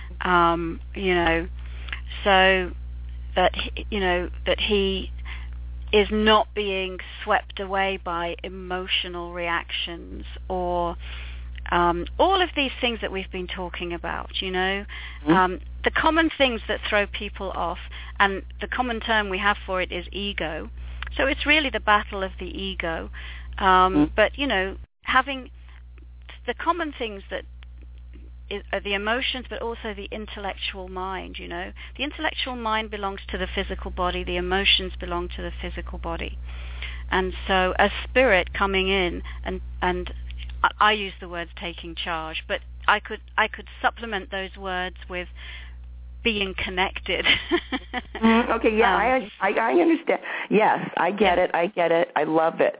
So that he is not being swept away by emotional reactions or all of these things that we've been talking about, the common things that throw people off, and the common term we have for it is ego. So it's really the battle of the ego. But, having the common things that are the emotions, but also the intellectual mind, The intellectual mind belongs to the physical body, the emotions belong to the physical body. And so a spirit coming in, and I use the words taking charge, but I could supplement those words with being connected. Okay, yeah, I understand. Yes, I get it. I love it.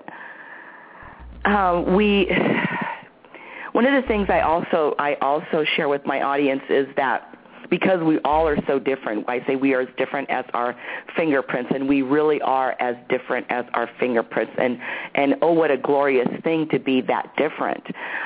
One of the things I also share with my audience is that because we all are so different, I say we are as different as our fingerprints, and we really are as different as our fingerprints. And oh, what a glorious thing to be that different.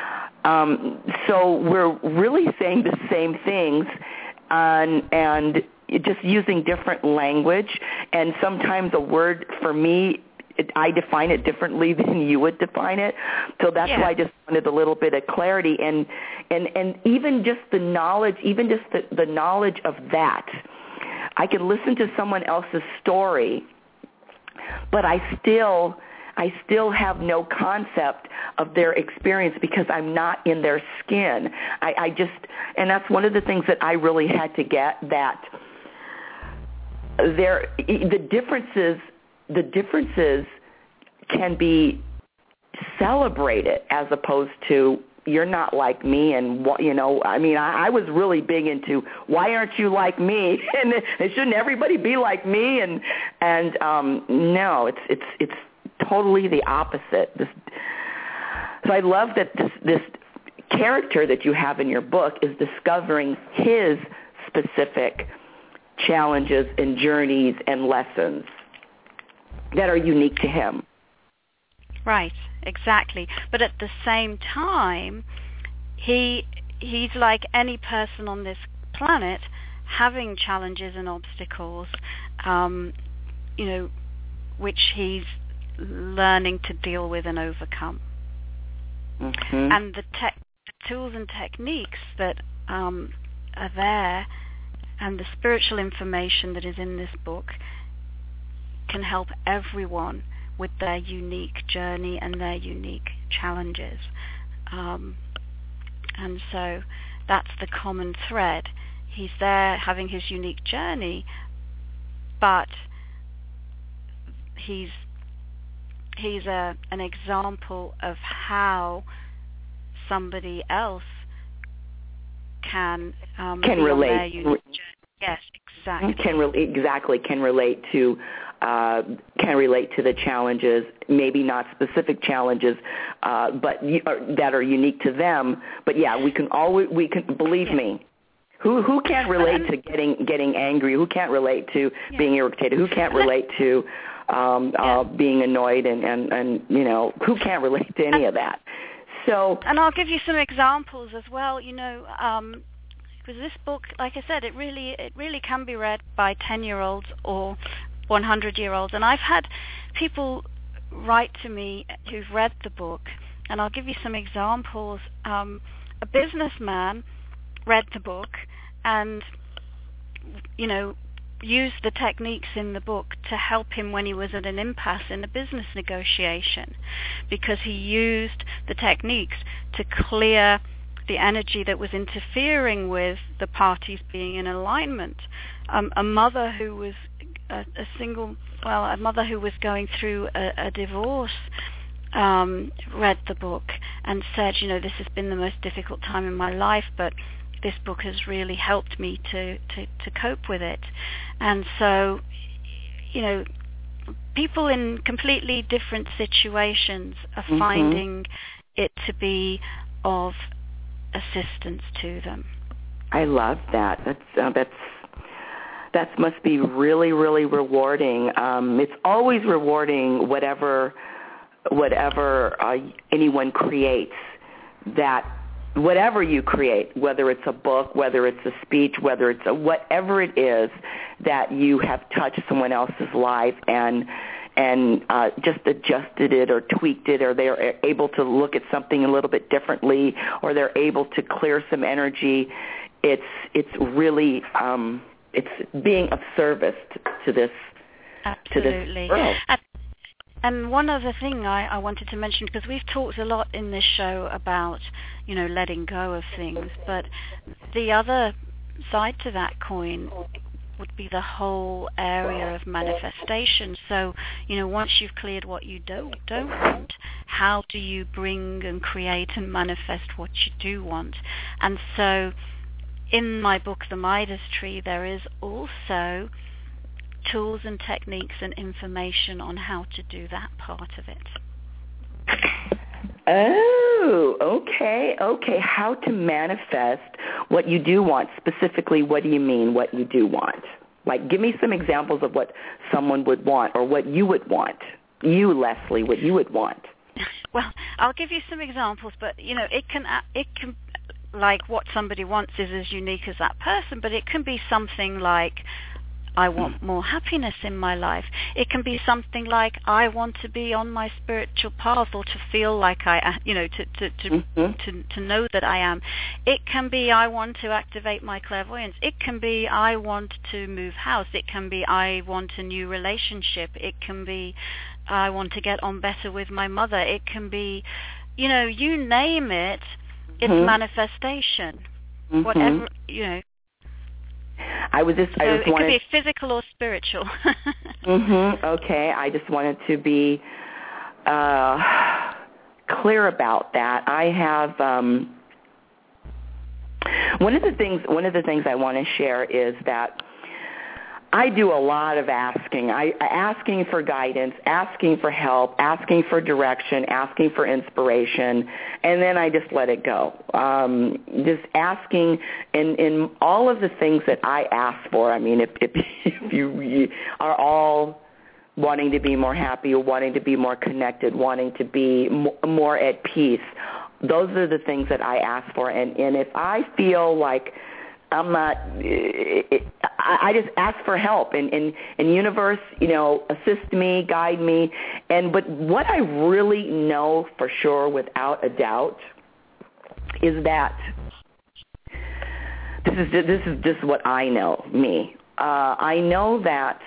So we're really saying the same things and just using different language. And sometimes a word for me, I define it differently than you would define it. So that's why I just wanted a little bit of clarity. And even just the knowledge, the knowledge of that. I can listen to someone else's story, but I still have no concept of their experience because I'm not in their skin. And that's one of the things that I really had to get, that the differences can be celebrated as opposed to you're not like me, and I was really big into why aren't you like me, and shouldn't everybody be like me, and no, it's totally the opposite. So I love that this character that you have in your book is discovering his specific challenges and journeys and lessons that are unique to him. Right, exactly. But at the same time, he's like any person on this planet, having challenges and obstacles, which he's learning to deal with and overcome. Mm-hmm. And the tools and techniques that are there, and the spiritual information that is in this book can help everyone with their unique journey and their unique challenges. And so that's the common thread. He's there having his unique journey, but he's an example of how somebody else can relate. Their unique journey. Yes, exactly. Can relate to the challenges, maybe not specific challenges, but that are unique to them. But yeah, we can believe me. Who can't relate to getting angry? Who can't relate to being irritated? Who can't relate to being annoyed? And who can't relate to any of that? So, and I'll give you some examples as well. Because this book, like I said, it really can be read by 10-year-olds or 100-year-olds. And I've had people write to me who've read the book, and I'll give you some examples. A businessman read the book and, used the techniques in the book to help him when he was at an impasse in a business negotiation, because he used the techniques to clear the energy that was interfering with the parties being in alignment. A mother who was a mother who was going through a divorce read the book and said, this has been the most difficult time in my life, but this book has really helped me to cope with it. And so, people in completely different situations are finding it to be of assistance to them. I love that. That must be really, really rewarding. It's always rewarding whatever anyone creates. That whatever you create, whether it's a book, whether it's a speech, whether it's whatever it is, that you have touched someone else's life and just adjusted it or tweaked it, or they're able to look at something a little bit differently, or they're able to clear some energy. It's really it's being of service to this. Absolutely. To this world. And one other thing I wanted to mention, because we've talked a lot in this show about, letting go of things, but the other side to that coin would be the whole area of manifestation. So, once you've cleared what you don't want, how do you bring and create and manifest what you do want? And so, in my book, The Midas Tree, there is also tools and techniques and information on how to do that part of it. Oh, okay. How to manifest what you do want. Specifically, what do you mean, what you do want? Like, give me some examples of what someone would want, or what you would want. You, Leslie, what you would want. Well, I'll give you some examples, but, it can like what somebody wants is as unique as that person, but it can be something like, I want more happiness in my life. It can be something like, I want to be on my spiritual path, or to feel like I, to know that I am. It can be, I want to activate my clairvoyance. It can be, I want to move house. It can be, I want a new relationship. It can be, I want to get on better with my mother. It can be, you name it, it's manifestation. Whatever, It could be physical or spiritual. Okay, I just wanted to be clear about that, I have one of the things I want to share is that I do a lot of asking. Asking for guidance, asking for help, asking for direction, asking for inspiration, and then I just let it go. Just asking in all of the things that I ask for. I mean, if you are all wanting to be more happy, or wanting to be more connected, wanting to be more at peace, those are the things that I ask for. And if I feel like I'm not, I just ask for help, and universe, assist me, guide me. But what I really know for sure, without a doubt, is that this is just what I know, me. I know that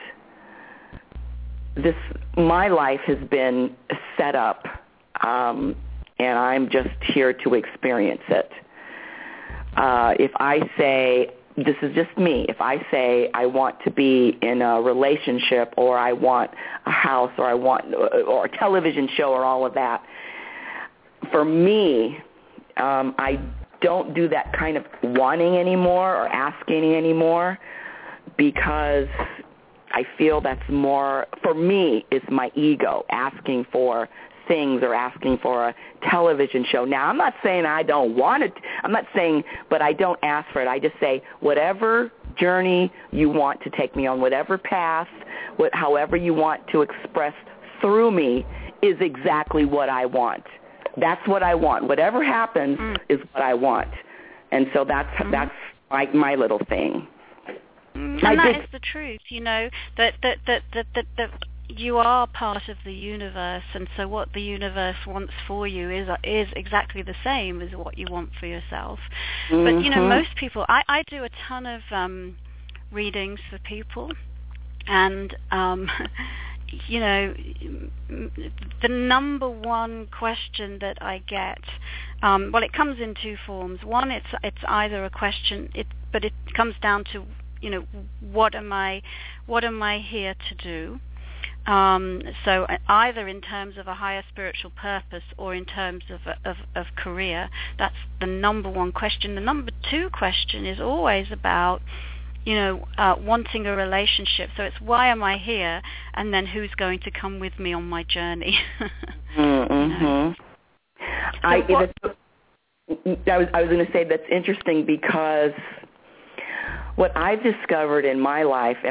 my life has been set up, and I'm just here to experience it. If I say, this is just me, if I say I want to be in a relationship, or I want a house, or or a television show, or all of that, for me, I don't do that kind of wanting anymore or asking anymore, because I feel that's more, for me, it's my ego asking for things or asking for a television show. Now, I'm not saying I don't want it. I'm not saying, but I don't ask for it. I just say, whatever journey you want to take me on, whatever path, however you want to express through me is exactly what I want. That's what I want. Whatever happens is what I want. And so that's my little thing. And that is the truth, that you are part of the universe, and so what the universe wants for you is exactly the same as what you want for yourself. But most people, I do a ton of readings for people, and the number one question that I get, it comes in two forms. One, it's either a question, but it comes down to what am I here to do? So either in terms of a higher spiritual purpose or in terms of career. That's the number one question. The number two question is always about, wanting a relationship. So it's, why am I here? And then who's going to come with me on my journey? I was going to say that's interesting, because what I've discovered in my life, and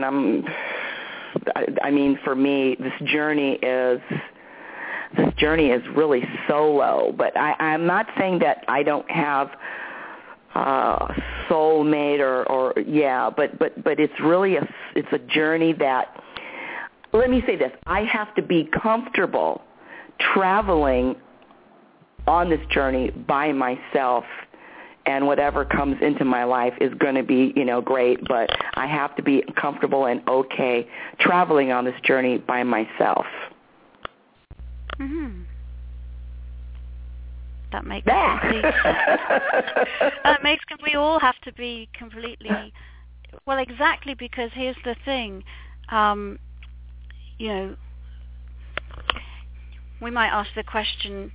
for me, this journey is really solo. But I'm not saying that I don't have a soulmate but it's really it's a journey that, let me say this, I have to be comfortable traveling on this journey by myself. And whatever comes into my life is going to be, great, but I have to be comfortable and okay traveling on this journey by myself. Mm-hmm. That makes complete sense. We all have to be completely, well, exactly, because here's the thing, we might ask the question,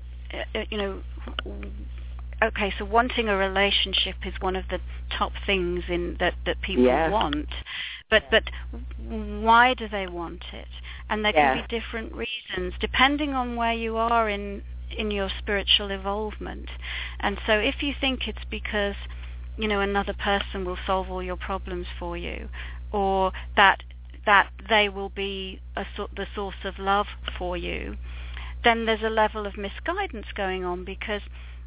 okay, so wanting a relationship is one of the top things that people want, but why do they want it? And there can be different reasons depending on where you are in your spiritual involvement. And so if you think it's because another person will solve all your problems for you, or that they will be the source of love for you, then there's a level of misguidance going on, because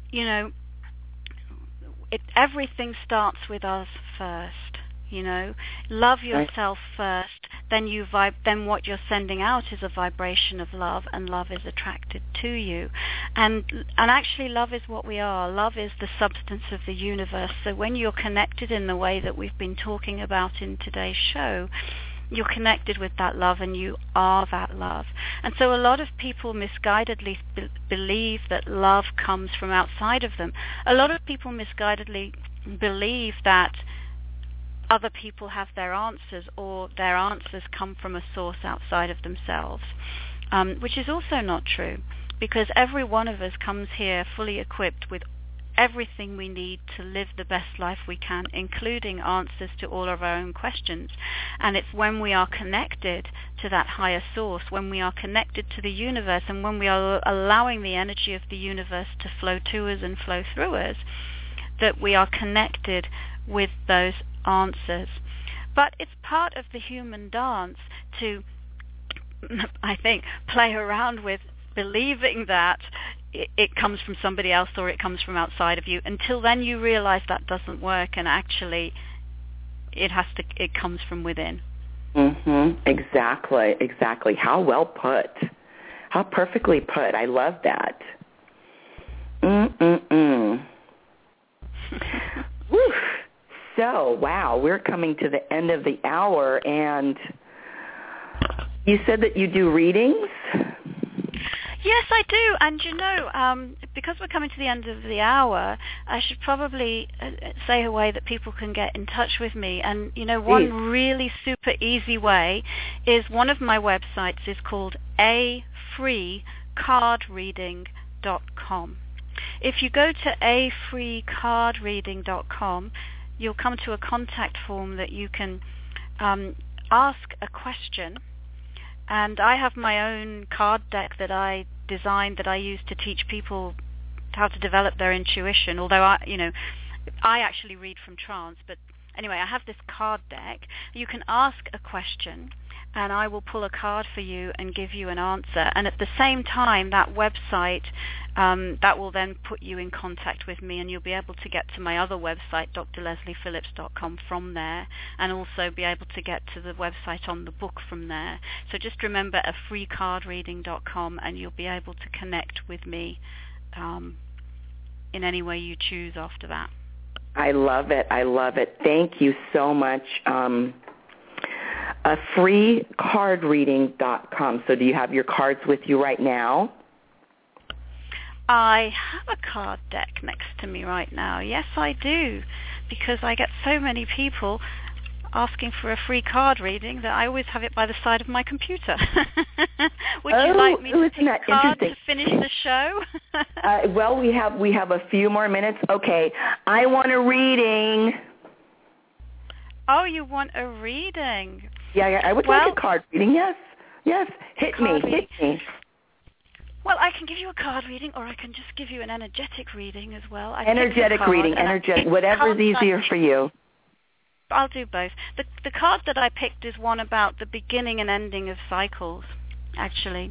everything starts with us first. Love yourself first, then then what you're sending out is a vibration of love, and love is attracted to you. And actually love is what we are. Love is the substance of the universe. So when you're connected in the way that we've been talking about in today's show, you're connected with that love, and you are that love. And so a lot of people misguidedly believe that love comes from outside of them. A lot of people misguidedly believe that other people have their answers, or their answers come from a source outside of themselves. which is also not true, because every one of us comes here fully equipped with everything we need to live the best life we can, including answers to all of our own questions. And it's when we are connected to that higher source, when we are connected to the universe, and when we are allowing the energy of the universe to flow to us and flow through us, that we are connected with those answers. But it's part of the human dance to, I think, play around with believing that it comes from somebody else or it comes from outside of you. Until then you realize that doesn't work, and actually it comes from within. Exactly. How well put. How perfectly put. I love that. Whew. So, wow, we're coming to the end of the hour, and you said that you do readings? Yes, I do. And because we're coming to the end of the hour, I should probably say a way that people can get in touch with me. And, one really super easy way is one of my websites is called afreecardreading.com. If you go to afreecardreading.com, you'll come to a contact form that you can ask a question. And I have my own card deck that I designed that I use to teach people how to develop their intuition, although I actually read from trance. But anyway, I have this card deck. You can ask a question, and I will pull a card for you and give you an answer. And at the same time, that website, that will then put you in contact with me, and you'll be able to get to my other website, drlesliephillips.com, from there, and also be able to get to the website on the book from there. So just remember afreecardreading.com, and you'll be able to connect with me in any way you choose after that. I love it. Thank you so much. Freecardreading.com. So do you have your cards with you right now? I have a card deck next to me right now. Yes, I do, because I get so many people asking for a free card reading that I always have it by the side of my computer. Would you like me to take a card to finish the show? Well, we have a few more minutes. Okay, I want a reading. Oh, you want a reading? Yeah, I would like a card reading. Yes. Hit me. Well, I can give you a card reading, or I can just give you an energetic reading as well. Energetic reading, whatever's easier for you. I'll do both. The card that I picked is one about the beginning and ending of cycles, actually.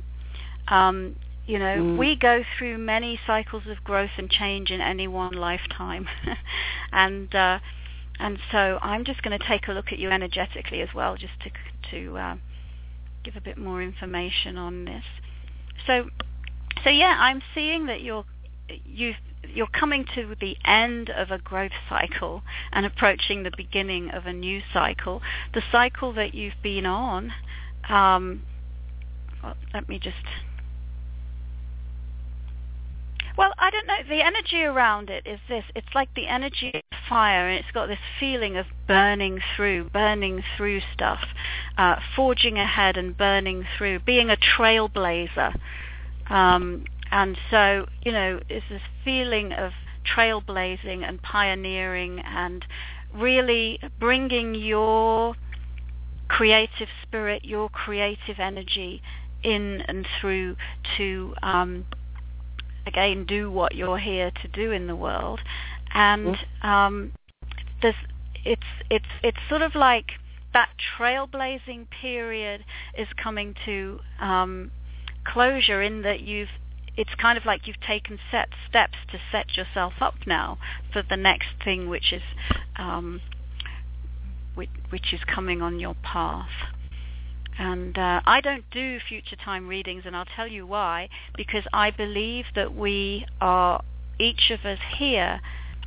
We go through many cycles of growth and change in any one lifetime. And so I'm just going to take a look at you energetically as well, just to give a bit more information on this. So yeah, I'm seeing that you're coming to the end of a growth cycle and approaching the beginning of a new cycle. The cycle that you've been on, Well, I don't know. The energy around it is this. It's like the energy of fire, and it's got this feeling of burning through stuff, forging ahead and burning through, being a trailblazer. And so, it's this feeling of trailblazing and pioneering and really bringing your creative spirit, your creative energy in and through to again, do what you're here to do in the world. And it's sort of like that trailblazing period is coming to closure, in that it's kind of like you've taken steps to set yourself up now for the next thing, which is coming on your path. And I don't do future time readings, and I'll tell you why. Because I believe that we are, each of us here,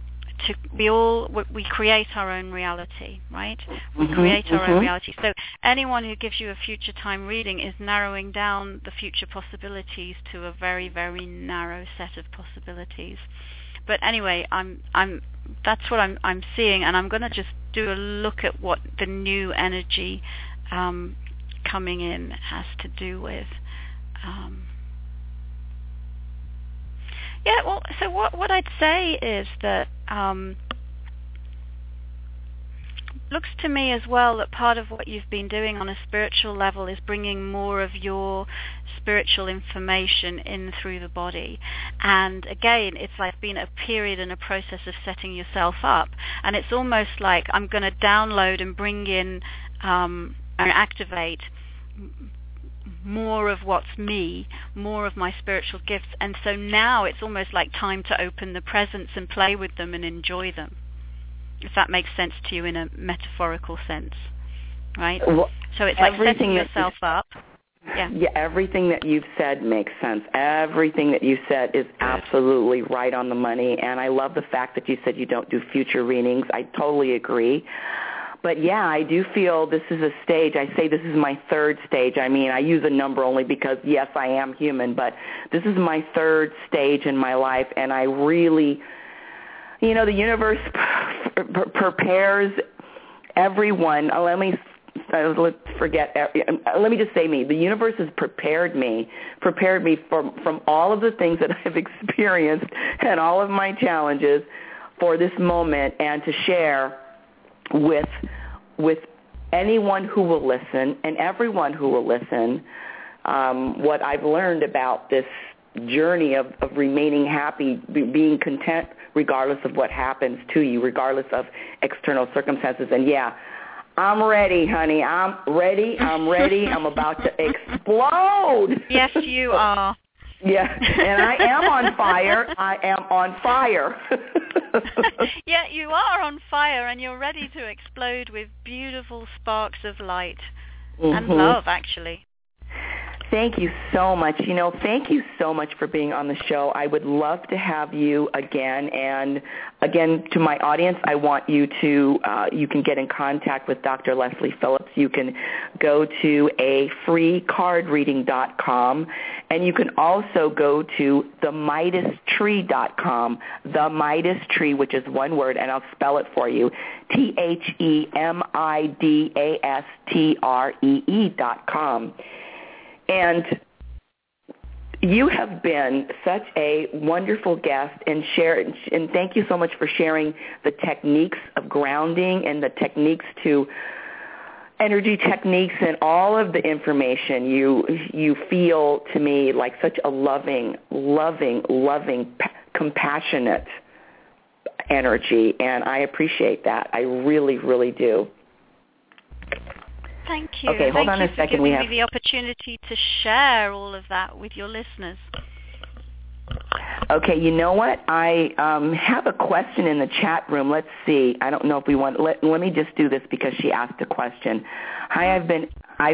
we create our own reality, right? We create our own reality. So anyone who gives you a future time reading is narrowing down the future possibilities to a very, very narrow set of possibilities. But anyway, that's what I'm seeing, and I'm going to just do a look at what the new energy coming in has to do with. Yeah, well, so what I'd say is that looks to me as well that part of what you've been doing on a spiritual level is bringing more of your spiritual information in through the body. And again, it's like been a period and a process of setting yourself up. And it's almost like I'm going to download and bring in and activate more of what's me, more of my spiritual gifts. And so now it's almost like time to open the presents and play with them and enjoy them, if that makes sense to you in a metaphorical sense, right? Well, so it's like setting yourself up. Yeah, everything that you've said makes sense. Everything that you said is absolutely right on the money, and I love the fact that you said you don't do future readings. I totally agree. But, yeah, I do feel this is a stage. I say this is my third stage. I mean, I use a number only because, yes, I am human, but this is my third stage in my life, and I really, the universe prepares everyone. Let me just say me. The universe has prepared me from all of the things that I've experienced and all of my challenges for this moment, and to share with anyone who will listen and everyone who will listen what I've learned about this journey of remaining happy, being content regardless of what happens to you, regardless of external circumstances. And, yeah, I'm ready, honey. I'm ready. I'm about to explode. Yes, you are. Yeah, and I am on fire. Yeah, you are on fire, and you're ready to explode with beautiful sparks of light and love, actually. Thank you so much. Thank you so much for being on the show. I would love to have you again. And again, to my audience, I want you to, you can get in contact with Dr. Leslie Phillips. You can go to freecardreading.com, and you can also go to themidastree.com, The Midas Tree, which is one word, and I'll spell it for you, THEMIDASTREE.com. And you have been such a wonderful guest, and thank you so much for sharing the techniques of grounding and the techniques to energy techniques and all of the information. You feel to me like such a loving, compassionate energy, and I appreciate that. I really, really do. Thank you. Okay, hold on a second. We have the opportunity to share all of that with your listeners. Okay, you know what? I have a question in the chat room. Let's see. I don't know if we want. Let me just do this because she asked a question. Hi, I've been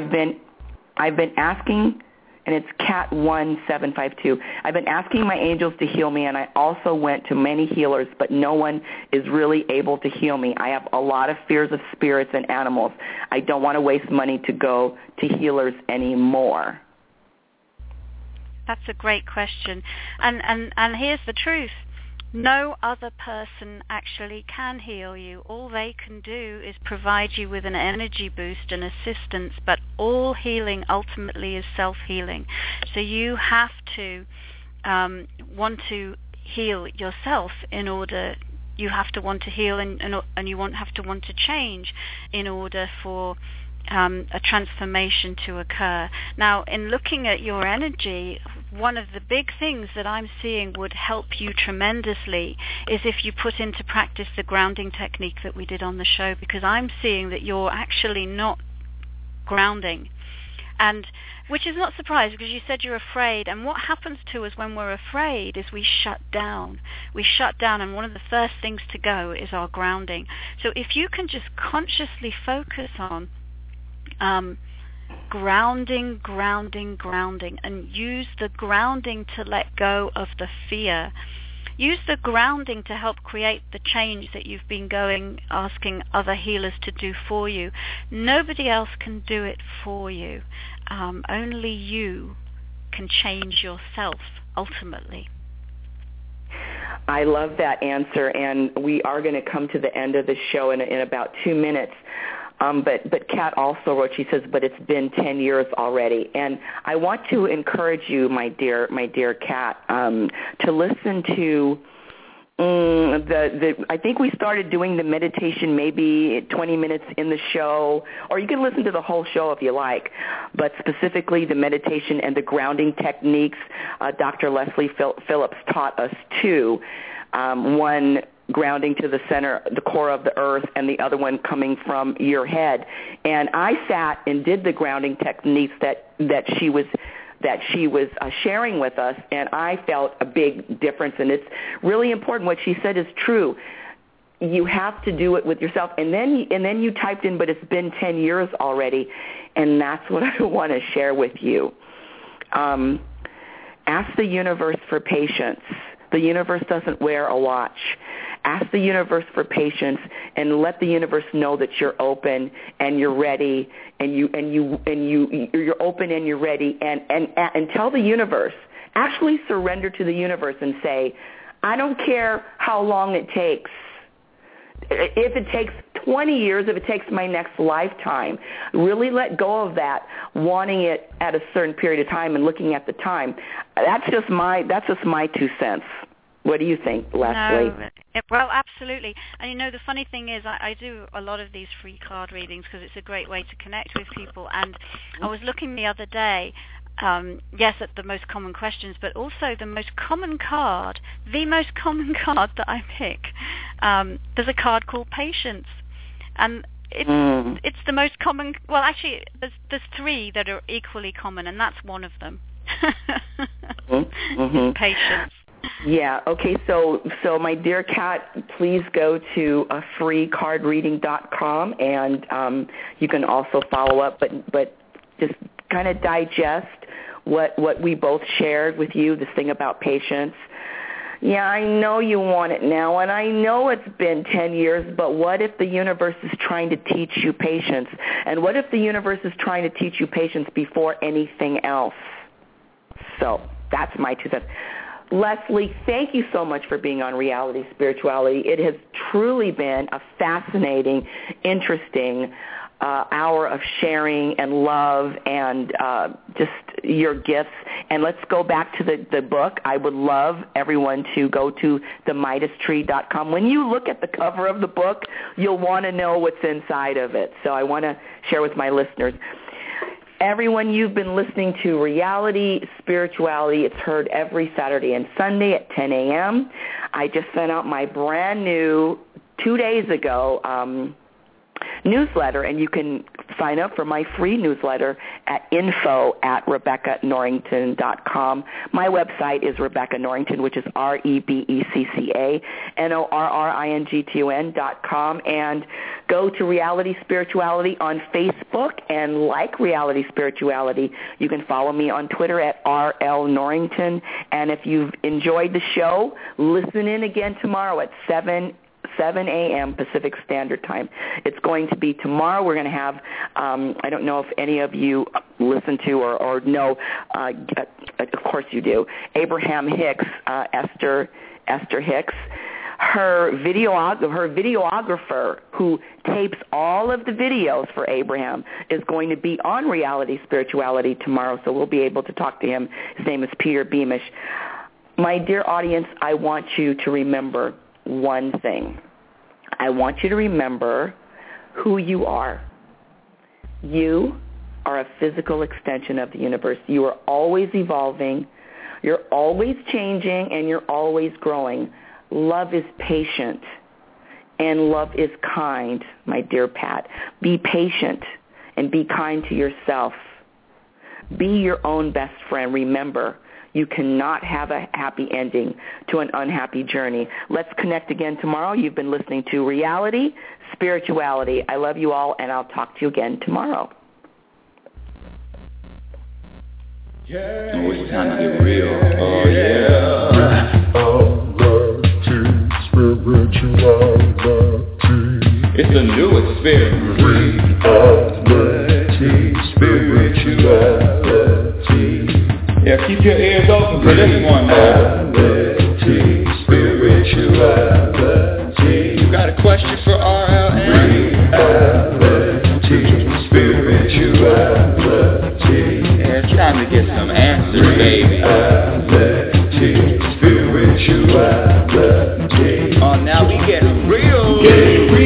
asking, and it's Cat1752. I've been asking my angels to heal me, and I also went to many healers, but no one is really able to heal me. I have a lot of fears of spirits and animals. I don't want to waste money to go to healers anymore. That's a great question. And here's the truth. No other person actually can heal you. All they can do is provide you with an energy boost and assistance, but all healing ultimately is self-healing. So you have to want to heal yourself in order, you have to want to heal and you have to want to change in order for a transformation to occur. Now, in looking at your energy, one of the big things that I'm seeing would help you tremendously is if you put into practice the grounding technique that we did on the show, because I'm seeing that you're actually not grounding. And which is not surprising, because you said you're afraid, and what happens to us when we're afraid is we shut down. We shut down, and one of the first things to go is our grounding. So if you can just consciously focus on grounding, and use the grounding to let go of the fear. Use the grounding to help create the change that you've been asking other healers to do for you. Nobody else can do it for you. Only you can change yourself, ultimately. I love that answer, and we are going to come to the end of the show in about 2 minutes. But Kat also wrote, she says, but it's been 10 years already. And I want to encourage you, my dear Kat, to listen to I think we started doing the meditation maybe 20 minutes in the show, or you can listen to the whole show if you like, but specifically the meditation and the grounding techniques Dr. Leslie Phillips taught us two. One grounding to the center, the core of the earth, and the other one coming from your head. And I sat and did the grounding techniques that she was sharing with us, and I felt a big difference. And it's really important. What she said is true. You have to do it with yourself. And then you typed in, but it's been 10 years already, and that's what I want to share with you. Ask the universe for patience. The universe doesn't wear a watch. Ask the universe for patience, and let the universe know that you're open and you're ready, and you're open and you're ready, and tell the universe. Actually surrender to the universe and say, I don't care how long it takes. If it takes 20 years, if it takes my next lifetime, really let go of that, wanting it at a certain period of time and looking at the time. That's just my 2 cents. What do you think, Leslie? No, well, absolutely. And the funny thing is, I do a lot of these free card readings because it's a great way to connect with people. And I was looking the other day, yes, at the most common questions, but also the most common card that I pick. There's a card called Patience. And it's the most common. Well, actually, there's 3 that are equally common, and that's one of them. Patience. Yeah. Okay. So my dear Kat, please go to freecardreading.com, and you can also follow up. But just kind of digest what we both shared with you. This thing about patience. Yeah, I know you want it now, and I know it's been 10 years, but what if the universe is trying to teach you patience? And what if the universe is trying to teach you patience before anything else? So that's my 2 cents. Leslie, thank you so much for being on Reality Spirituality. It has truly been a fascinating, interesting hour of sharing and love and just your gifts. And let's go back to the book. I would love everyone to go to themidastree.com. When you look at the cover of the book, you'll want to know what's inside of it. So I want to share with my listeners. Everyone, you've been listening to Reality Spirituality. It's heard every Saturday and Sunday at 10 a.m. I just sent out my brand new, 2 days ago, newsletter, and you can sign up for my free newsletter at info@RebeccaNorrington.com. My website is Rebecca Norrington, which is RebeccaNorrington.com, and go to Reality Spirituality on Facebook and like Reality Spirituality. You can follow me on Twitter at RL Norrington, and if you've enjoyed the show, listen in again tomorrow at 7 a.m. Pacific Standard Time. It's going to be tomorrow. We're going to have, I don't know if any of you listen to or know, of course you do, Abraham Hicks, Esther Hicks. Her videographer who tapes all of the videos for Abraham is going to be on Reality Spirituality tomorrow, so we'll be able to talk to him. His name is Peter Beamish. My dear audience, I want you to remember one thing. I want you to remember who you are. You are a physical extension of the universe. You are always evolving. You're always changing, and you're always growing. Love is patient, and love is kind, my dear Pat. Be patient and be kind to yourself. Be your own best friend. Remember, you cannot have a happy ending to an unhappy journey. Let's connect again tomorrow. You've been listening to Reality Spirituality. I love you all, and I'll talk to you again tomorrow. Yeah, oh, it's time to get real. Oh, yeah. It's a new experience. Reality Spirituality. Yeah, keep your ears open for this one now. Reality Spirituality. You got a question for RLN? Reality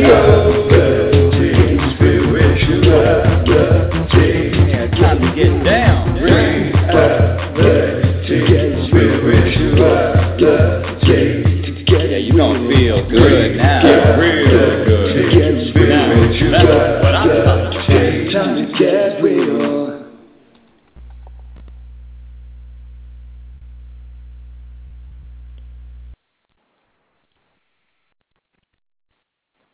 spiritual.